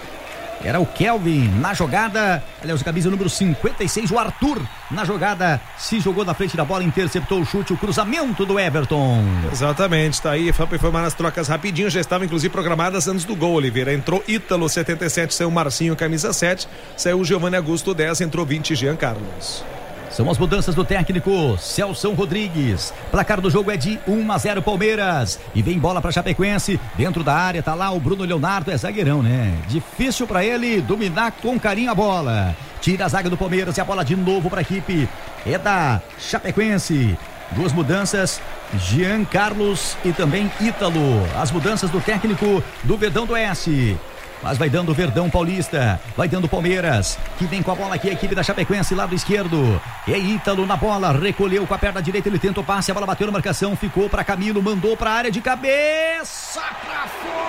Era o Kelvin na jogada, aliás, camisa número 56, o Arthur na jogada, se jogou na frente da bola, interceptou o chute, o cruzamento do Everton. Exatamente, tá aí, foi formar as trocas rapidinho, já estavam inclusive programadas antes do gol, Oliveira. Entrou Ítalo, 77, saiu Marcinho, camisa 7, saiu Giovanni Augusto, 10, entrou 20, Jean Carlos. São as mudanças do técnico Celso Rodrigues. Placar do jogo é de 1-0 Palmeiras. E vem bola para Chapecoense. Dentro da área tá lá o Bruno Leonardo, é zagueirão, né? Difícil para ele dominar com carinho a bola. Tira a zaga do Palmeiras e a bola de novo para a equipe. É da Chapecoense. Duas mudanças, Jean Carlos e também Ítalo. As mudanças do técnico do Verdão do Oeste. Mas vai dando o Verdão Paulista, vai dando o Palmeiras, que vem com a bola aqui, a equipe da Chapecoense, lado esquerdo. É Ítalo na bola, recolheu com a perna direita, ele tenta o passe, a bola bateu na marcação, ficou para Camilo, mandou para a área de cabeça, para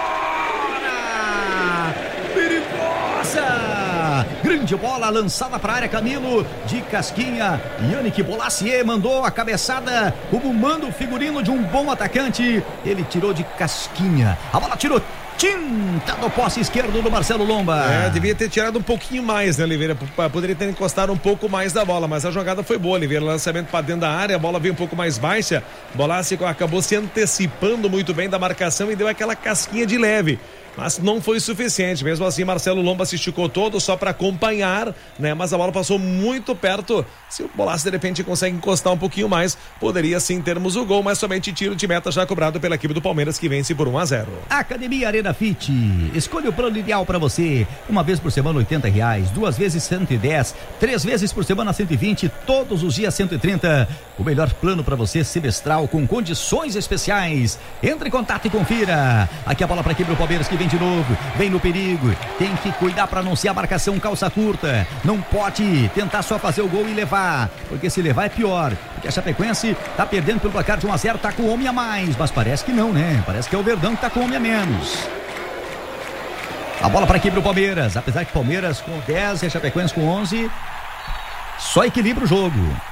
fora! Perigosa! Grande bola lançada para a área, Camilo, de casquinha. Yannick Bolassier mandou a cabeçada, como manda o figurino de um bom atacante. Ele tirou de casquinha, a bola tirou tinta do poste esquerdo do Marcelo Lomba. Devia ter tirado um pouquinho mais, né, Oliveira? Poderia ter encostado um pouco mais da bola, mas a jogada foi boa, Oliveira. Lançamento para dentro da área, a bola veio um pouco mais baixa. Bolassi acabou se antecipando muito bem da marcação e deu aquela casquinha de leve. Mas não foi suficiente, mesmo assim Marcelo Lomba se esticou todo só para acompanhar, né? Mas a bola passou muito perto. Se o Bolassi de repente consegue encostar um pouquinho mais, poderia sim termos o gol, mas somente tiro de meta já cobrado pela equipe do Palmeiras, que vence por 1-0. Academia Arena Fit, escolha o plano ideal para você. Uma vez por semana R$80, 2 vezes 110, 3 vezes por semana 120, todos os dias 130. O melhor plano para você semestral com condições especiais. Entre em contato e confira. Aqui a bola para a equipe do Palmeiras, que vem de novo, vem no perigo, tem que cuidar para não ser a marcação calça curta, não pode tentar só fazer o gol e levar, porque se levar é pior, porque a Chapecoense tá perdendo pelo placar de 1-0, tá com um homem a mais, mas parece que não, né? Parece que é o Verdão que tá com um homem a menos. A bola para a equipe do Palmeiras, apesar que o Palmeiras com 10 e a Chapecoense com 11, só equilibra o jogo.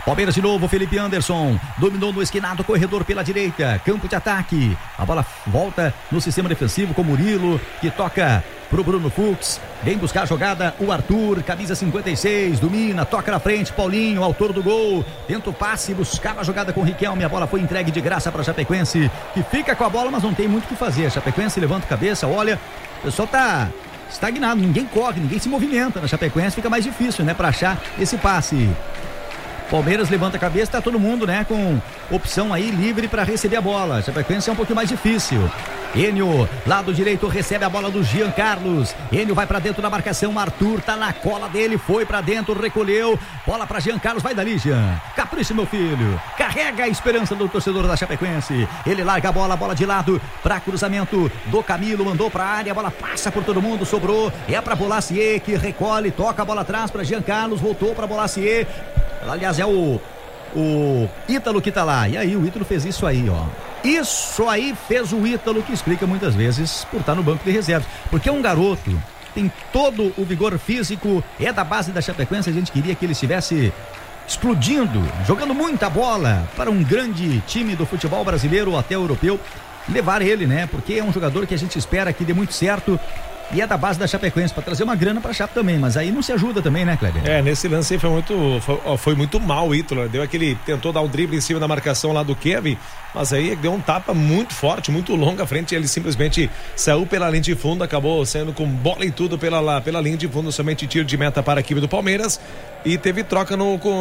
Palmeiras de novo, Felipe Anderson dominou no esquinado, corredor pela direita, campo de ataque, a bola volta no sistema defensivo com Murilo, que toca pro Bruno Fux, vem buscar a jogada o Arthur, camisa 56, domina, toca na frente, Paulinho, autor do gol, tenta o passe, buscava a jogada com o Riquelme, a bola foi entregue de graça para a Chapecoense, que fica com a bola, mas não tem muito o que fazer. A Chapecoense levanta a cabeça, olha, o pessoal tá estagnado, ninguém corre, ninguém se movimenta na Chapecoense, fica mais difícil, né, para achar esse passe. Palmeiras levanta a cabeça, tá todo mundo, né, com opção aí livre para receber a bola. Chapecoense é um pouquinho mais difícil. Enio, lado direito, recebe a bola do Jean Carlos. Enio vai pra dentro da marcação, Arthur tá na cola dele, foi pra dentro, recolheu. Bola pra Jean Carlos, vai dali, Jean. Capricha, meu filho. Carrega a esperança do torcedor da Chapecoense. Ele larga a bola de lado pra cruzamento do Camilo, mandou pra área, a bola passa por todo mundo, sobrou. É pra Bolacier, que recolhe, toca a bola atrás pra Jean Carlos, voltou pra Bolacier. Aliás, é o Ítalo que tá lá. E aí, o Ítalo fez isso aí, ó. Isso aí fez o Ítalo, que explica muitas vezes por estar no banco de reservas. Porque é um garoto, tem todo o vigor físico, é da base da Chapecoense. A gente queria que ele estivesse explodindo, jogando muita bola para um grande time do futebol brasileiro ou até europeu. Levar ele, né? Porque é um jogador que a gente espera que dê muito certo. E é da base da Chapecoense, para trazer uma grana pra Chape também, mas aí não se ajuda também, né, Kleber? Nesse lance aí foi muito mal o Ítalo, tentou dar um drible em cima da marcação lá do Kevin, mas aí deu um tapa muito forte, muito longo à frente, ele simplesmente saiu pela linha de fundo, acabou saindo com bola e tudo pela linha de fundo, somente tiro de meta para a equipe do Palmeiras, e teve troca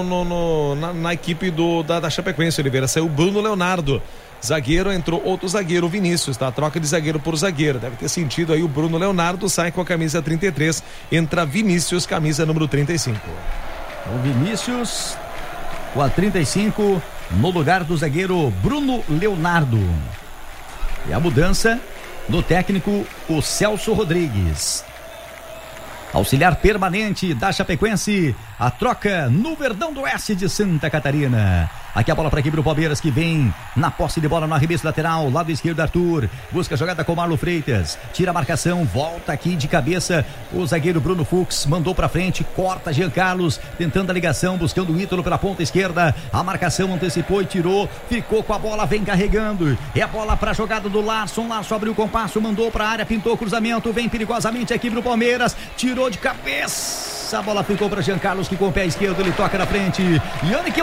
na equipe da Chapecoense, Oliveira, saiu Bruno Leonardo. Zagueiro, entrou outro zagueiro, o Vinícius, tá? Troca de zagueiro por zagueiro. Deve ter sentido aí o Bruno Leonardo, sai com a camisa 33, entra Vinícius, camisa número 35. O Vinícius com a 35 no lugar do zagueiro Bruno Leonardo. E a mudança do técnico, o Celso Rodrigues. Auxiliar permanente da Chapecoense, a troca no Verdão do Oeste de Santa Catarina. Aqui a bola para a equipe do Palmeiras, que vem na posse de bola no arremesso lateral, lado esquerdo Arthur, busca a jogada com Marlon Freitas, tira a marcação, volta aqui de cabeça, o zagueiro Bruno Fux, mandou para frente, corta Jean Carlos, tentando a ligação, buscando o Ítalo pela ponta esquerda, a marcação antecipou e tirou, ficou com a bola, vem carregando, é a bola para a jogada do Larson abriu o compasso, mandou para a área, pintou o cruzamento, vem perigosamente a equipe do Palmeiras, tirou de cabeça, a bola ficou para Jean Carlos, que com o pé esquerdo ele toca na frente, Yannick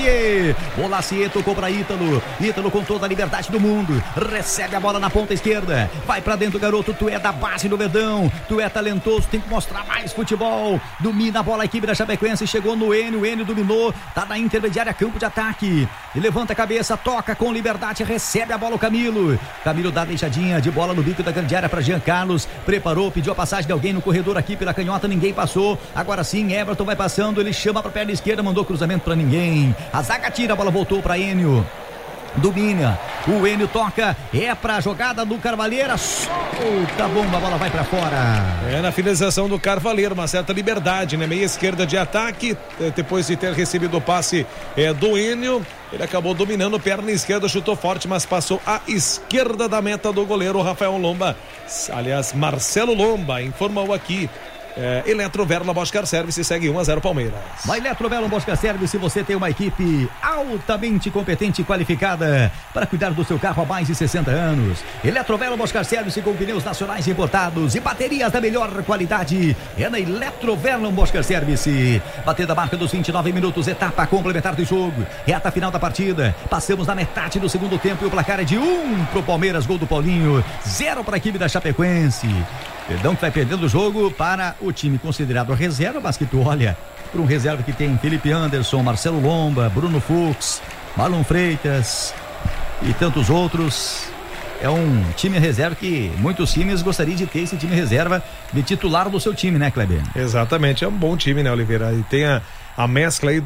Bolacier tocou para Ítalo com toda a liberdade do mundo, recebe a bola na ponta esquerda, vai para dentro, garoto, tu é da base do Verdão, tu é talentoso, tem que mostrar mais futebol, domina a bola a equipe da Chapecoense, chegou no Enio, o Enio dominou, tá na intermediária, campo de ataque, e levanta a cabeça, toca com liberdade, recebe a bola o Camilo dá deixadinha de bola no bico da grande área para Jean Carlos, preparou, pediu a passagem de alguém no corredor aqui pela canhota, ninguém passou, agora sim, Everton vai passando, ele chama para a perna esquerda, mandou cruzamento para ninguém, a zaga tira, a bola voltou para Enio, domina, o Enio toca, é pra jogada do Carvalheira, solta a bomba, a bola vai pra fora. Na finalização do Carvalheira, uma certa liberdade, né? Meia esquerda de ataque, depois de ter recebido o passe do Enio, ele acabou dominando, perna esquerda, chutou forte, mas passou à esquerda da meta do goleiro Rafael Lomba, aliás, Marcelo Lomba, informou aqui. Eletroverla Boscar Service, segue 1-0 Palmeiras. Na Eletroverla Boscar Service você tem uma equipe altamente competente e qualificada para cuidar do seu carro há mais de 60 anos. Eletroverla Boscar Service com pneus nacionais importados e baterias da melhor qualidade. É na Eletroverla Boscar Service. Batendo a marca dos 29 minutos, etapa complementar do jogo. Reta final da partida. Passamos na metade do segundo tempo e o placar é de 1 pro Palmeiras, gol do Paulinho, 0 para a equipe da Chapecoense. Verdão que vai perdendo o jogo para o time considerado reserva, mas que tu olha para um reserva que tem Felipe Anderson, Marcelo Lomba, Bruno Fux, Marlon Freitas e tantos outros. É um time reserva que muitos times gostariam de ter esse time reserva de titular do seu time, né, Kleber? Exatamente, é um bom time, né, Oliveira? E tem a mescla aí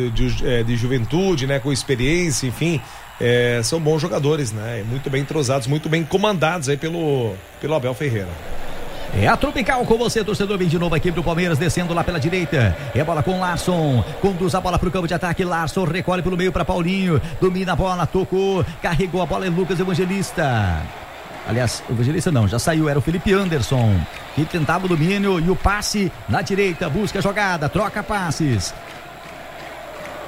de juventude, né, com experiência, enfim. São bons jogadores, né? Muito bem entrosados, muito bem comandados aí pelo Abel Ferreira. É a Tropical com você, torcedor, vem de novo a equipe do Palmeiras, descendo lá pela direita, é a bola com Larson, conduz a bola pro campo de ataque, Larson recolhe pelo meio para Paulinho, domina a bola, tocou, carregou a bola, é Lucas Evangelista, aliás, Evangelista não, já saiu, era o Felipe Anderson, que tentava o domínio e o passe na direita, busca a jogada, troca passes,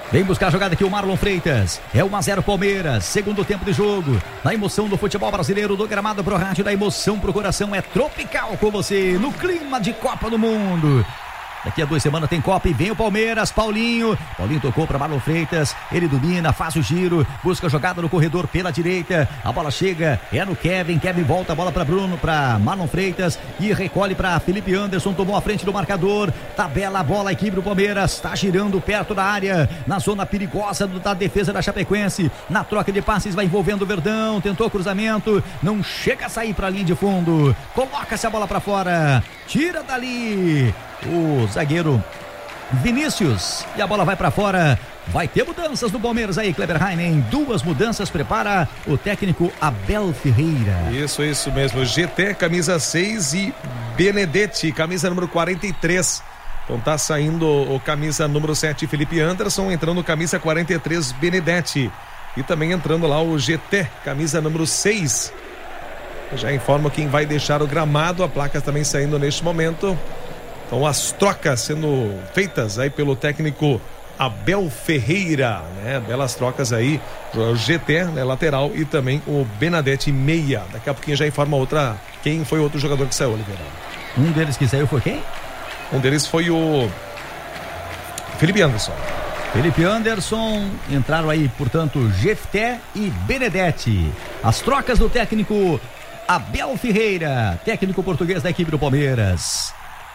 Vem buscar a jogada aqui o Marlon Freitas. É 1-0 Palmeiras. Segundo tempo de jogo. Na emoção do futebol brasileiro, do gramado pro rádio, da emoção pro coração. É tropical com você no clima de Copa do Mundo. Daqui a 2 semanas tem Copa e vem o Palmeiras. Paulinho tocou para Marlon Freitas. Ele domina, faz o giro, busca a jogada no corredor pela direita. A bola chega, é no Kevin. Kevin volta a bola para Marlon Freitas e recolhe para Felipe Anderson. Tomou a frente do marcador. Tabela a bola, a equipe do Palmeiras está girando perto da área, na zona perigosa da defesa da Chapecoense. Na troca de passes vai envolvendo o Verdão. Tentou cruzamento, não chega a sair para a linha de fundo. Coloca-se a bola para fora, tira dali o zagueiro Vinícius e a bola vai para fora. Vai ter mudanças no Palmeiras aí, Kleber Heinen. 2 mudanças prepara o técnico Abel Ferreira. Isso mesmo. GT, camisa 6 e Benedetti, camisa número 43. Então tá saindo o camisa número 7, Felipe Anderson, entrando camisa 43, Benedetti. E também entrando lá o GT, camisa número 6. Eu já informo quem vai deixar o gramado, a placa também saindo neste momento. Então as trocas sendo feitas aí pelo técnico Abel Ferreira, né? Belas trocas aí, o GT, né, lateral, e também o Benedetti meia. Daqui a pouquinho já informa quem foi o outro jogador que saiu, Oliveira. Um deles que saiu foi quem? Um deles foi o Felipe Anderson. Felipe Anderson, entraram aí, portanto, Jefté e Benedetti. As trocas do técnico Abel Ferreira, técnico português da equipe do Palmeiras.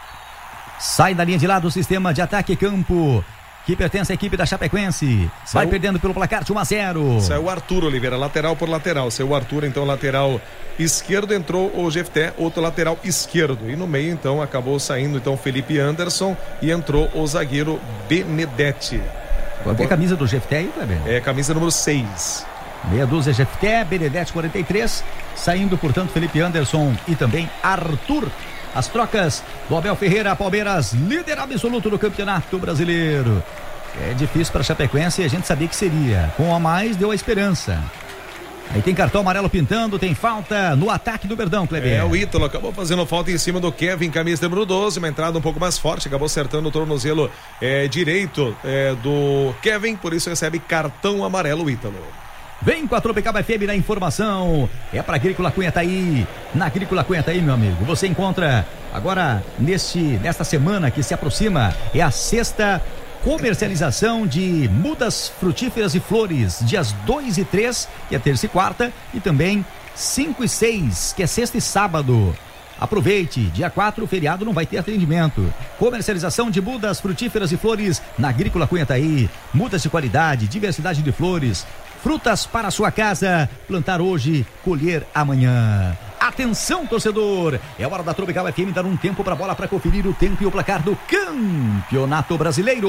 Sai da linha de lado o sistema de ataque campo, que pertence à equipe da Chapecoense. Vai perdendo pelo placar de 1-0. Saiu o Arthur, Oliveira, lateral por lateral. Saiu o Arthur, então, lateral esquerdo. Entrou o Jefté, outro lateral esquerdo. E no meio, então, acabou saindo então Felipe Anderson e entrou o zagueiro Benedetti. Qual é a camisa do Jefté aí, Kleber? É camisa número 6. Meia dúzia Jefté, Benedetti 43. Saindo, portanto, Felipe Anderson e também Arthur. As trocas do Abel Ferreira. Palmeiras, líder absoluto do Campeonato Brasileiro. É difícil para a Chapecoense, a gente sabia que seria. Com a mais, deu a esperança. Aí tem cartão amarelo pintando, tem falta no ataque do Verdão, Kleber. O Ítalo acabou fazendo falta em cima do Kevin, camisa número 12, uma entrada um pouco mais forte, acabou acertando o tornozelo direito do Kevin, por isso recebe cartão amarelo o Ítalo. Vem com a Tropical FM na informação. É para Agrícola Cunhataí. Na Agrícola Cunhataí, meu amigo, você encontra agora nesta semana que se aproxima, é a sexta comercialização de mudas frutíferas e flores, dias 2 e 3, que é terça e quarta, e também 5 e 6, que é sexta e sábado. Aproveite, dia 4, feriado, não vai ter atendimento. Comercialização de mudas frutíferas e flores na Agrícola Cunhataí. Mudas de qualidade, diversidade de flores, frutas para a sua casa, plantar hoje, colher amanhã. Atenção, torcedor, é hora da Tropical FM dar um tempo para a bola para conferir o tempo e o placar do Campeonato Brasileiro.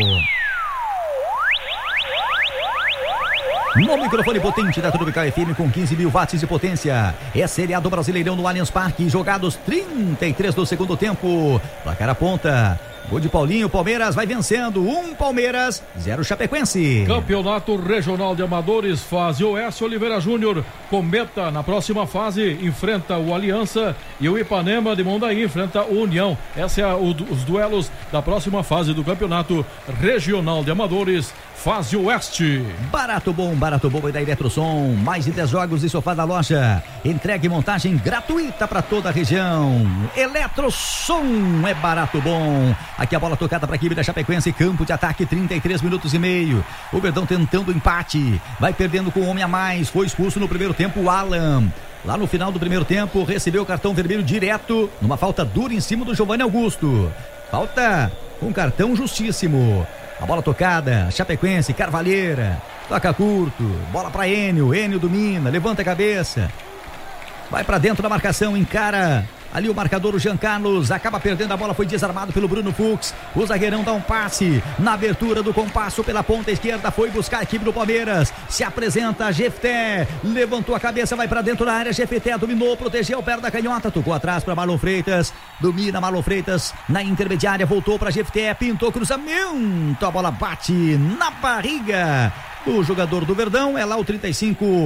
No microfone potente da Tropical FM com 15.000 watts de potência. É seriado Brasileirão no Allianz Parque. Jogados 33 do segundo tempo. Placar aponta. Gol de Paulinho, Palmeiras vai vencendo. 1 Palmeiras, 0 Chapecoense. Campeonato Regional de Amadores, fase Oeste. Oliveira Júnior, Cometa na próxima fase enfrenta o Aliança e o Ipanema de Mondaí enfrenta o União. Esses são os duelos da próxima fase do Campeonato Regional de Amadores, fase Oeste. Barato bom é da Eletrosom. Mais de 10 jogos e sofá da loja. Entrega e montagem gratuita para toda a região. Eletrosom é barato bom. Aqui a bola tocada para a equipe da Chapecoense. Campo de ataque, 33 minutos e meio. O Verdão tentando o empate. Vai perdendo com um homem a mais. Foi expulso no primeiro tempo o Alan. Lá no final do primeiro tempo, recebeu o cartão vermelho direto, numa falta dura em cima do Giovanni Augusto. Falta com cartão justíssimo. A bola tocada, Chapecoense, Carvalheira. Toca curto, bola para Enio. Enio domina, levanta a cabeça. Vai para dentro da marcação, encara ali o marcador, o Jean Carlos, acaba perdendo a bola, foi desarmado pelo Bruno Fux. O zagueirão dá um passe na abertura do compasso pela ponta esquerda, foi buscar a equipe do Palmeiras. Se apresenta Jefté, levantou a cabeça, vai pra dentro da área. Jefté dominou, protegeu o pé da canhota, tocou atrás para Marlon Freitas, domina Marlon Freitas na intermediária, voltou para Jefté, pintou cruzamento, a bola bate na barriga do jogador do Verdão. É lá o 35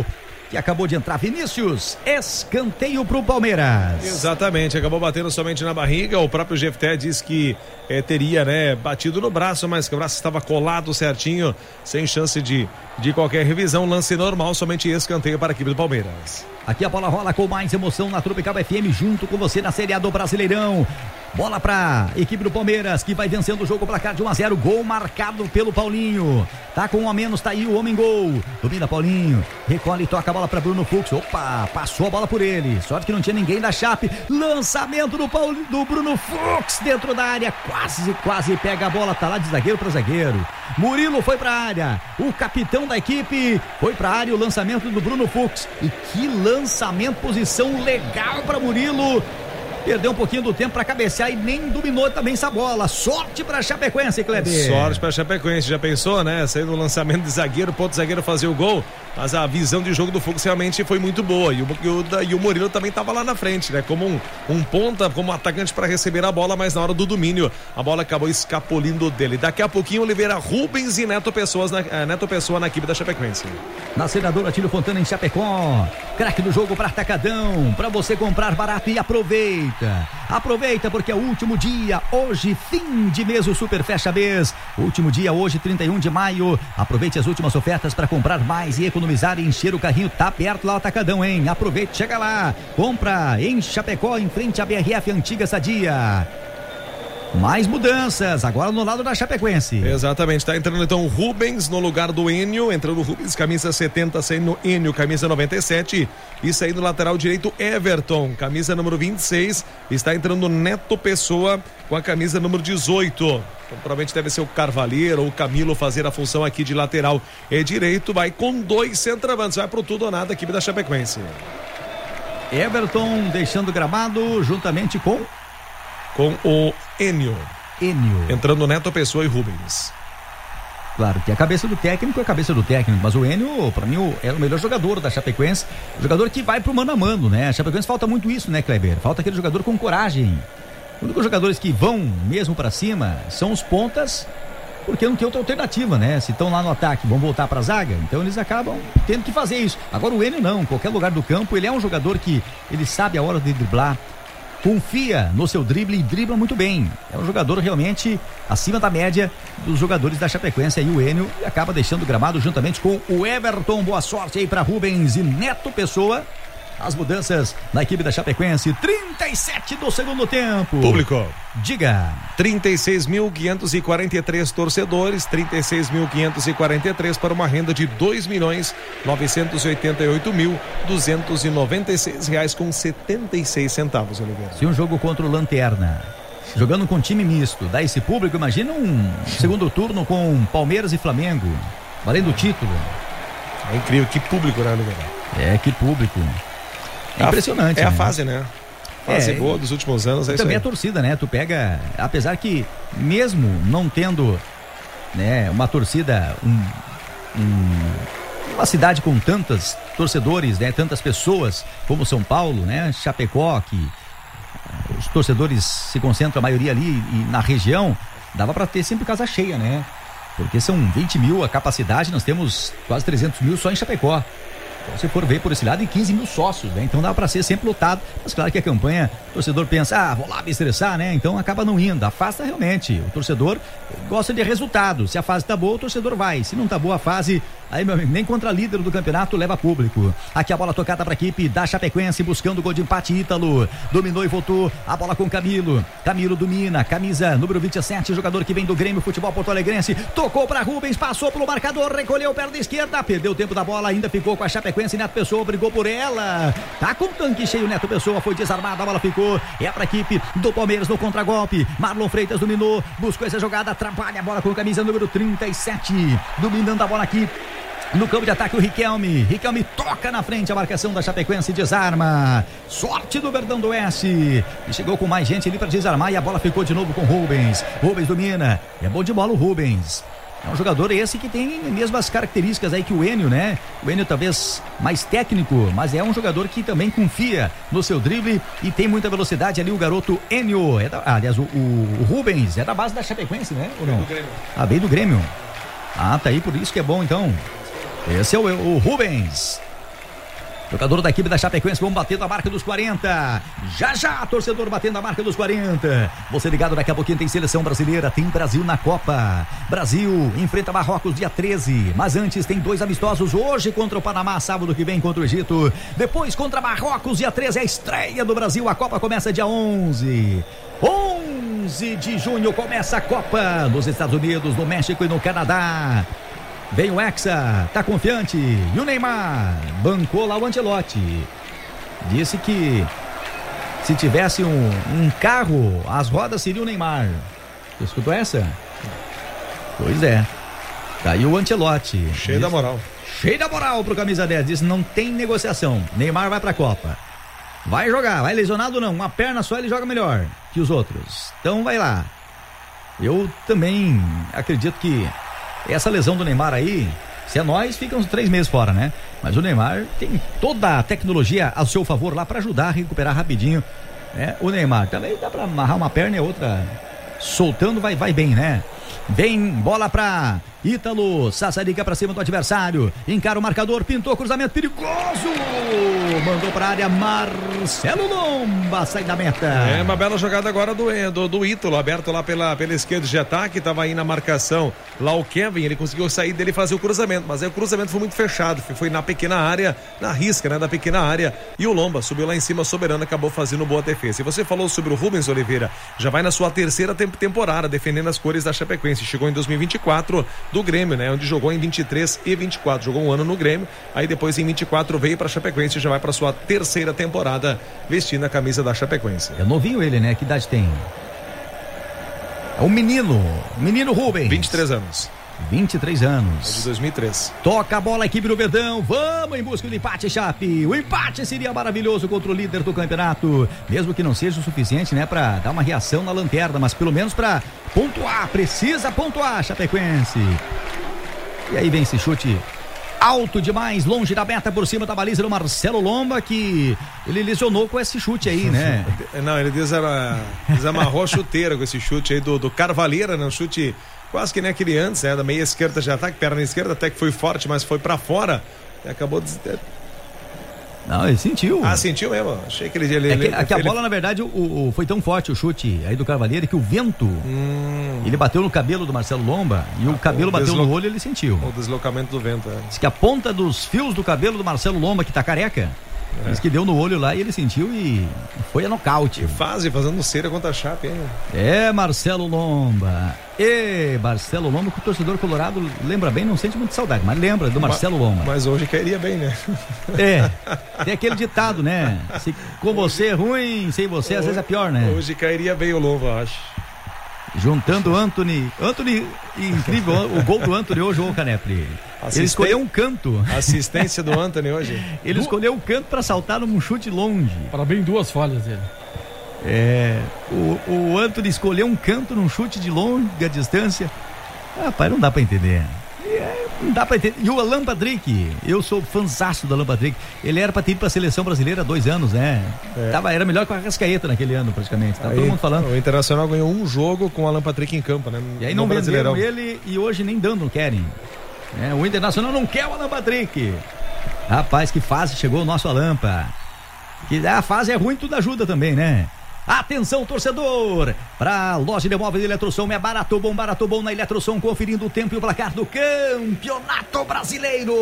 que acabou de entrar. Vinícius, escanteio pro Palmeiras. Exatamente, acabou batendo somente na barriga. O próprio Jefté disse que teria, né, batido no braço, mas que o braço estava colado certinho, sem chance de qualquer revisão. Lance normal, somente escanteio para a equipe do Palmeiras. Aqui a bola rola com mais emoção na Tropical FM, junto com você na Série A do Brasileirão. Bola pra equipe do Palmeiras, que vai vencendo o jogo, placar de 1-0, gol marcado pelo Paulinho. Tá com 1 a menos, tá aí o homem gol. Domina Paulinho, recolhe e toca a bola pra Bruno Fux. Opa, passou a bola por ele. Sorte que não tinha ninguém da Chape. Lançamento do Bruno Fux dentro da área. Quase pega a bola, tá lá de zagueiro pra zagueiro. Murilo foi pra área. O capitão da equipe foi pra área, o lançamento do Bruno Fux. E que lançamento, posição legal pra Murilo. Perdeu um pouquinho do tempo para cabecear e nem dominou também essa bola. Sorte para Chapecoense, Kleber. Sorte para Chapecoense, já pensou, né? Saindo do lançamento de zagueiro, ponto zagueiro fazer o gol. Mas a visão de jogo do Fux realmente foi muito boa. E o Murilo também estava lá na frente, né? Como um ponta, como atacante para receber a bola, mas na hora do domínio a bola acabou escapulindo dele. Daqui a pouquinho Oliveira Rubens e Neto Pessoa na equipe da Chapecoense. Na Senadora Atílio Fontana em Chapecó. Craque do jogo para Atacadão. Para você comprar barato e aproveita. Aproveita porque é o último dia. Hoje, fim de mês, o Super Fecha Mês. Último dia hoje, 31 de maio. Aproveite as últimas ofertas para comprar mais e economizar e encher o carrinho. Tá perto lá o Atacadão, hein? Aproveite, chega lá. Compra em Chapecó, em frente à BRF Antiga Sadia. Mais mudanças, agora no lado da Chapecoense. Exatamente, tá entrando então o Rubens no lugar do Enio, entrando o Rubens, camisa 70, saindo Enio, camisa 97, e saindo lateral direito Everton, camisa número 26, está entrando Neto Pessoa com a camisa número 18. Então, provavelmente deve ser o Carvalheiro ou o Camilo fazer a função aqui de lateral direito, vai com 2 centroavantes, vai pro tudo ou nada a equipe da Chapecoense. Everton deixando o gramado juntamente com o Enio. Entrando Neto Pessoa e Rubens. Claro que a cabeça do técnico é a cabeça do técnico, mas o Enio, pra mim, é o melhor jogador da Chapecoense. O jogador que vai pro mano a mano, né? A Chapecoense falta muito isso, né, Kleber? Falta aquele jogador com coragem. Os únicos jogadores que vão mesmo pra cima são os pontas, porque não tem outra alternativa, né? Se estão lá no ataque, vão voltar pra zaga, então eles acabam tendo que fazer isso. Agora o Enio não, em qualquer lugar do campo, ele é um jogador que ele sabe a hora de driblar, confia no seu drible e dribla muito bem. É um jogador realmente acima da média dos jogadores da Chapecoense. Aí o Enio acaba deixando o gramado juntamente com o Everton. Boa sorte aí para Rubens e Neto Pessoa. As mudanças na equipe da Chapecoense. 37 do segundo tempo. Público. Diga. 36.543 torcedores, 36.543 para uma renda de R$2.988.296,76, Oliveira. Se um jogo contra o Lanterna, jogando com time misto, dá esse público, imagina um segundo turno com Palmeiras e Flamengo, valendo o título. É incrível, que público, né, Oliveira? Que público. É impressionante. É a fase, né? Fase boa dos últimos anos. É também a torcida, né? Tu pega, apesar que mesmo não tendo, né, uma torcida, uma cidade com tantos torcedores, né, tantas pessoas como São Paulo, né, Chapecó, que os torcedores se concentram a maioria ali e na região, dava para ter sempre casa cheia, né? Porque são 20 mil a capacidade, nós temos quase 300 mil só em Chapecó. Então, se for ver por esse lado, em 15 mil sócios, né? Então dá para ser sempre lotado. Mas claro que a campanha, o torcedor pensa, vou lá me estressar, né? Então acaba não indo. Afasta realmente. O torcedor gosta de resultado. Se a fase tá boa, o torcedor vai. Se não tá boa a fase, aí, meu amigo, nem contra líder do campeonato leva público. Aqui a bola tocada para a equipe da Chapecoense, buscando o gol de empate. Ítalo dominou e voltou. A bola com Camilo. Camilo domina. Camisa número 27, jogador que vem do Grêmio Futebol Porto Alegrense. Tocou para Rubens, passou pelo marcador, recolheu perna esquerda, perdeu o tempo da bola, ainda ficou com a Chapecoense. Neto Pessoa brigou por ela. Tá com o tanque cheio. Neto Pessoa foi desarmado. A bola ficou. É pra equipe do Palmeiras no contragolpe. Marlon Freitas dominou. Buscou essa jogada. Atrapalha a bola com a camisa número 37. Dominando a bola aqui no campo de ataque, o Riquelme. Riquelme toca na frente. A marcação da Chapecoense desarma. Sorte do Verdão do Oeste. E chegou com mais gente ali pra desarmar. E a bola ficou de novo com Rubens. Rubens domina. É bom de bola o Rubens. É um jogador esse que tem mesmas características aí que o Enio, né? O Enio talvez mais técnico, mas é um jogador que também confia no seu drible e tem muita velocidade ali, o garoto Enio. Aliás, o Rubens é da base da Chapecoense, né? Ou não? Do Grêmio. Bem do Grêmio. Tá aí, por isso que é bom, então. Esse é o Rubens. Jogador da equipe da Chapecoense, vão batendo a marca dos 40. Já, torcedor batendo a marca dos 40. Você ligado, daqui a pouquinho tem seleção brasileira, tem Brasil na Copa. Brasil enfrenta Marrocos dia 13. Mas antes tem 2 amistosos hoje contra o Panamá, sábado que vem contra o Egito. Depois contra Marrocos, dia 13, é a estreia do Brasil. A Copa começa dia 11. 11 de junho começa a Copa nos Estados Unidos, no México e no Canadá. Vem o Hexa, tá confiante. E o Neymar bancou lá o Ancelotti. Disse que se tivesse um carro, as rodas seriam o Neymar. Você escutou essa? Pois é. Tá aí o Ancelotti. Cheio da moral. Cheio da moral pro camisa 10. Disse não tem negociação. Neymar vai pra Copa. Vai jogar, vai lesionado não. Uma perna só ele joga melhor que os outros. Então vai lá. Eu também acredito que essa lesão do Neymar aí, se é nós, fica uns 3 meses fora, né? Mas o Neymar tem toda a tecnologia ao seu favor lá pra ajudar a recuperar rapidinho, né? O Neymar também dá pra amarrar uma perna e outra soltando, vai bem, né? Vem bola pra Ítalo, Sassarica pra cima do adversário, encara o marcador, pintou cruzamento perigoso, mandou pra área, Marcelo Lomba sai da meta. É uma bela jogada agora do Ítalo, aberto lá pela esquerda de ataque, tava aí na marcação lá o Kevin, ele conseguiu sair dele e fazer o cruzamento, mas aí o cruzamento foi muito fechado, foi na pequena área, na risca, né, da pequena área, e o Lomba subiu lá em cima, soberano, acabou fazendo boa defesa. E você falou sobre o Rubens Oliveira, já vai na sua terceira temporada defendendo as cores da Chapecoense, chegou em 2024 do Grêmio, né? Onde jogou em 23 e 24, jogou um ano no Grêmio, aí depois em 24 veio pra Chapecoense e já vai pra sua terceira temporada vestindo a camisa da Chapecoense. É novinho ele, né? Que idade tem? É um menino Rubens. 23 anos. 23 anos. É de 2003. Toca a bola a equipe do Verdão, vamos em busca do empate, Chape. O empate seria maravilhoso contra o líder do campeonato, mesmo que não seja o suficiente, né, pra dar uma reação na lanterna, mas pelo menos pra pontuar, precisa pontuar, Chapecoense. E aí vem esse chute alto demais, longe da meta, por cima da baliza do Marcelo Lomba, que ele lesionou com esse chute aí, né? Não, ele desamarrou a chuteira com esse chute aí do Carvalheira, né? Um chute quase que nem aquele antes, né? Da meia esquerda de ataque, perna esquerda, até que foi forte, mas foi pra fora e acabou Não, ele sentiu. Ah, sentiu mesmo? Achei que ele... a bola, na verdade, foi tão forte o chute aí do Carvalheira que o vento, ele bateu no cabelo do Marcelo Lomba e o cabelo bateu no olho e ele sentiu. O deslocamento do vento, Diz que a ponta dos fios do cabelo do Marcelo Lomba, que tá careca, diz que deu no olho lá e ele sentiu e foi a nocaute. Fazendo cera contra a Chape, hein? É, Marcelo Lomba. Marcelo Lomba, que o torcedor colorado lembra bem, não sente muita saudade, mas lembra do Marcelo Lomba. Mas hoje cairia bem, né? Tem aquele ditado, né? Se com você é ruim, sem você às vezes é pior, né? Hoje cairia bem o Lomba, eu acho. Juntando Anthony, incrível, o gol do Anthony hoje, o Canepri. Ele escolheu um canto. Assistência do Anthony hoje. Ele escolheu um canto para saltar num chute longe. Parabéns, 2 falhas dele. O Anthony escolheu um canto num chute de longa distância. Rapaz, não dá pra entender. Não dá pra entender. E o Alan Patrick, eu sou fãzaço do Alan Patrick. Ele era pra ter ido pra seleção brasileira há 2 anos, né? Era melhor que o Arrascaeta naquele ano, praticamente. Tá todo mundo falando. O Internacional ganhou um jogo com o Alan Patrick em campo, né? E aí não venderam ele e hoje nem dando, não querem. O Internacional não quer o Alan Patrick. Rapaz, que fase chegou o nosso Alampa. Que a fase é ruim, tudo ajuda também, né? Atenção, torcedor, para loja de móveis Eletrosom, é barato bom na Eletrosom, conferindo o tempo e o placar do Campeonato Brasileiro.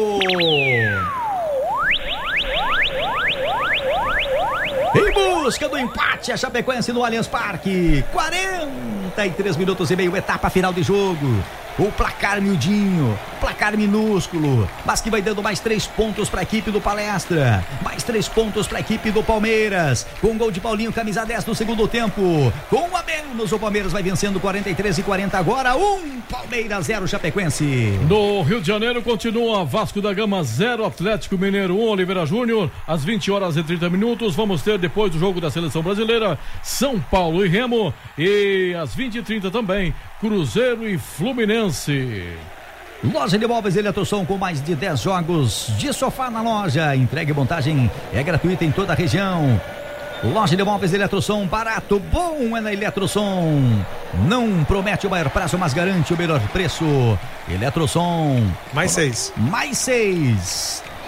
Em busca do empate, a Chapecoense no Allianz Parque, 43 minutos e meio, etapa final de jogo. O placar miudinho, placar minúsculo, mas que vai dando mais 3 pontos para a equipe do Palestra, mais 3 pontos para a equipe do Palmeiras, com gol de Paulinho, camisa 10 no segundo tempo, com a menos, o Palmeiras vai vencendo 43-40 agora, 1 Palmeiras 0 Chapecoense. No Rio de Janeiro continua Vasco da Gama 0, Atlético Mineiro 1, Oliveira Júnior, às 20h30, vamos ter depois do jogo da Seleção Brasileira, São Paulo e Remo, e às 20h30 também, Cruzeiro e Fluminense. Loja de móveis Eletrosom com mais de 10 jogos de sofá na loja. Entrega e montagem é gratuita em toda a região. Loja de móveis Eletrosom, barato, bom é na Eletrosom. Não promete o maior prazo, mas garante o melhor preço. Eletrosom. Mais 6. Mais 6.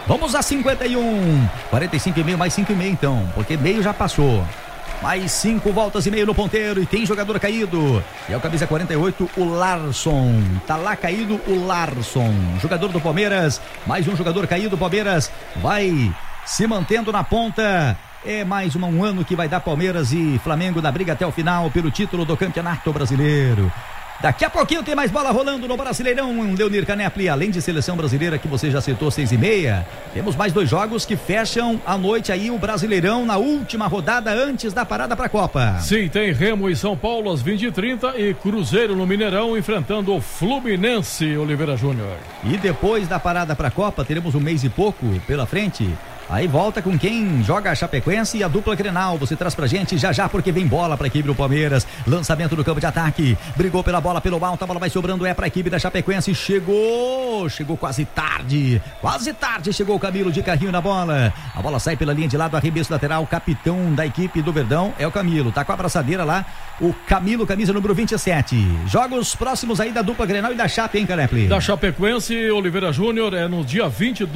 Vamos a 51. 45,5 mais 5,5 então, porque meio já passou. Mais 5 voltas e meio no ponteiro e tem jogador caído. E é o camisa 48, o Larson. Tá lá caído o Larson. Jogador do Palmeiras. Mais um jogador caído. O Palmeiras vai se mantendo na ponta. É mais um ano que vai dar Palmeiras e Flamengo na briga até o final pelo título do Campeonato Brasileiro. Daqui a pouquinho tem mais bola rolando no Brasileirão, Leonir Canepli. Além de seleção brasileira que você já citou, 6h30, temos mais 2 jogos que fecham a noite aí o Brasileirão na última rodada antes da parada para a Copa. Sim, tem Remo e São Paulo às 20h30 e Cruzeiro no Mineirão enfrentando o Fluminense, Oliveira Júnior. E depois da parada para a Copa teremos um mês e pouco pela frente. Aí volta com quem joga a Chapecoense e a dupla Grenal. Você traz pra gente já porque vem bola pra equipe do Palmeiras. Lançamento do campo de ataque. Brigou pela bola, pelo alto. A bola vai sobrando, é pra equipe da Chapecoense. Chegou quase tarde. Chegou o Camilo de carrinho na bola. A bola sai pela linha de lado, arremesso lateral. Capitão da equipe do Verdão é o Camilo. Tá com a abraçadeira lá. O Camilo, camisa número 27. Jogos próximos aí da dupla Grenal e da Chape, hein, Canepli? Da Chapecoense, Oliveira Júnior, é no dia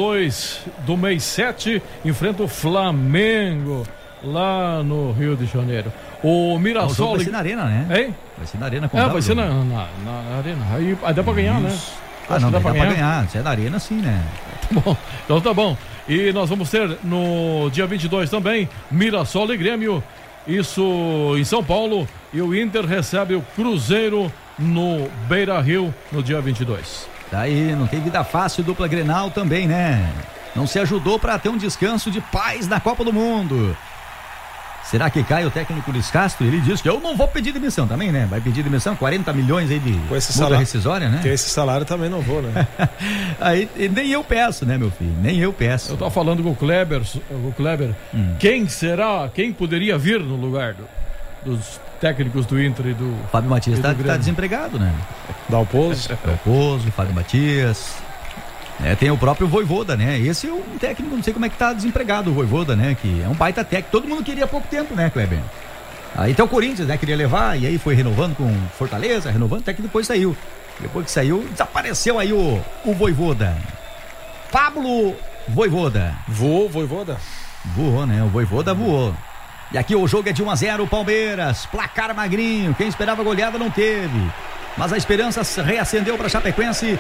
22 do mês 7. Enfrenta o Flamengo lá no Rio de Janeiro. O Mirassol. Vai ser na Arena, né? Hein? Vai ser na Arena com vai ser na Arena. Aí dá pra ganhar, né? Não, dá pra ganhar. Se é na Arena, sim, né? Tá bom. Então tá bom. E nós vamos ter no dia 22 também Mirassol e Grêmio. Isso em São Paulo. E o Inter recebe o Cruzeiro no Beira-Rio no dia 22. Tá aí, não tem vida fácil, dupla Grenal também, né? Não se ajudou para ter um descanso de paz na Copa do Mundo. Será que cai o técnico Luiz Castro? Ele diz que eu não vou pedir demissão também, né? Vai pedir demissão, 40 milhões aí de multa rescisória, né? Com esse salário também não vou, né? Aí nem eu peço, né, meu filho? Nem eu peço. Eu tava falando com o Kleber. Quem poderia vir no lugar dos técnicos do Inter e do... Fábio Matias tá desempregado, né? Dalpozo, Fábio Matias... tem o próprio Vojvoda, né? Esse é um técnico, não sei como é que tá desempregado o Vojvoda, né? Que é um baita técnico, todo mundo queria há pouco tempo, né, Kleber? Aí tem o Corinthians, né? Queria levar, e aí foi renovando com Fortaleza, até que depois saiu. Depois que saiu, desapareceu aí o Vojvoda. Pablo Vojvoda. Vojvoda? Voou, né? O Vojvoda voou. E aqui o jogo é de 1-0, Palmeiras, placar magrinho, quem esperava goleada não teve. Mas a esperança reacendeu para Chapecoense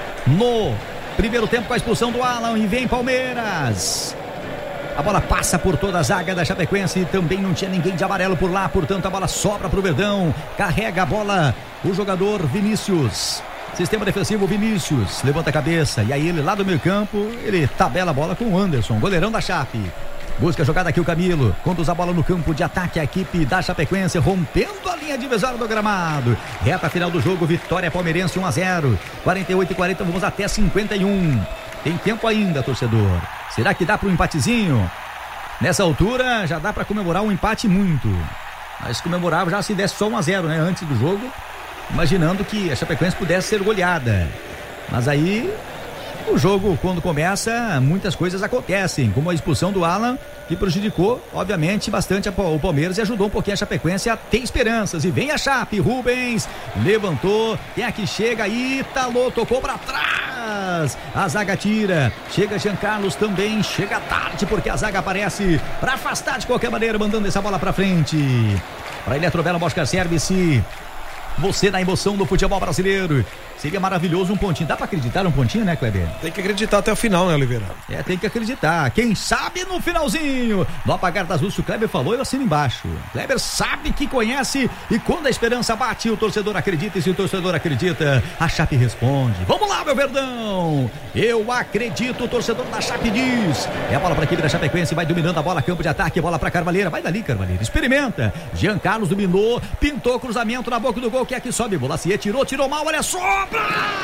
no primeiro tempo com a expulsão do Alan e vem Palmeiras. A bola passa por toda a zaga da Chapecoense, também não tinha ninguém de amarelo por lá, portanto a bola sobra pro Verdão, carrega a bola o jogador Vinícius. Sistema defensivo Vinícius, levanta a cabeça e aí ele lá do meio campo, ele tabela a bola com o Anderson, goleirão da Chape. Busca a jogada aqui o Camilo, conduz a bola no campo de ataque a equipe da Chapecoense, rompendo a linha divisória do gramado. Reta final do jogo, vitória palmeirense 1-0, 48-40, vamos até 51. Tem tempo ainda, torcedor. Será que dá para um empatezinho? Nessa altura já dá para comemorar um empate muito. Mas comemorava já se desse só 1-0, né? Antes do jogo, imaginando que a Chapecoense pudesse ser goleada. Mas aí... o jogo, quando começa, muitas coisas acontecem, como a expulsão do Alan, que prejudicou, obviamente, bastante o Palmeiras e ajudou um pouquinho a Chapecoense a ter esperanças. E vem a Chape, Rubens, levantou, quem é que chega? Ítalo, tocou pra trás, a zaga tira, chega Jean Carlos também, chega tarde, porque a zaga aparece pra afastar de qualquer maneira, mandando essa bola pra frente. Pra Eletrovela Moscar Service. Você na emoção do futebol brasileiro. Seria maravilhoso um pontinho. Dá pra acreditar um pontinho, né, Kleber? Tem que acreditar até o final, né, Oliveira? Tem que acreditar. Quem sabe no finalzinho. No apagar das luzes, o Kleber falou, eu assino embaixo. Kleber sabe que conhece e quando a esperança bate, o torcedor acredita. E se o torcedor acredita, a Chape responde. Vamos lá, meu Verdão. Eu acredito, o torcedor da Chape diz. É a bola pra equipe da Chapecoense, vai dominando a bola, campo de ataque, bola pra Carvalheira. Vai dali, Carvalheira. Experimenta. Jean Carlos dominou, pintou cruzamento na boca do gol. Que é que sobe, Bolacier, tirou mal, olha só! Gol!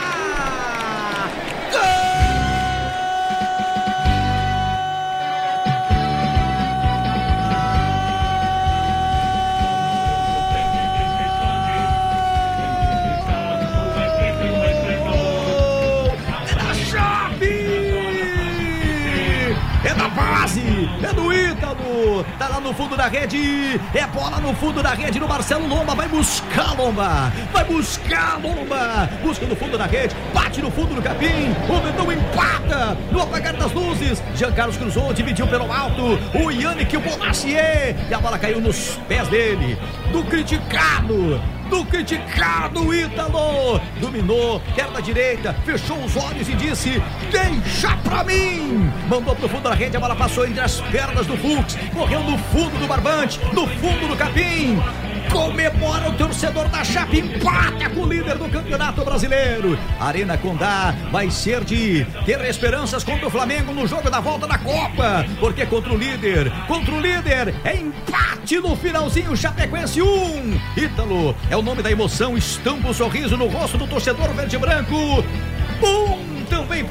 É da Chape! É da base! É do Ítalo! tá lá no fundo da rede, é bola no fundo da rede no Marcelo Lomba, vai buscar Lomba, busca no fundo da rede, bate no fundo do capim, o Verdão empata, no apagar das luzes, Jean Carlos cruzou, dividiu pelo alto, o Yannick, o Bonacier, e a bola caiu nos pés dele, do criticado Ítalo, dominou, perna direita, fechou os olhos e disse, deixa pra mim, mandou pro fundo da rede, a bola passou entre as pernas do Fux, correu no fundo do barbante, no fundo do capim, comemora o torcedor da Chape, empata com o líder do Campeonato Brasileiro. Arena Condá vai ser de ter esperanças contra o Flamengo no jogo da volta da Copa, porque contra o líder é empate no finalzinho. Chapecoense 1, Ítalo é o nome da emoção, estampa o sorriso no rosto do torcedor verde e branco. Também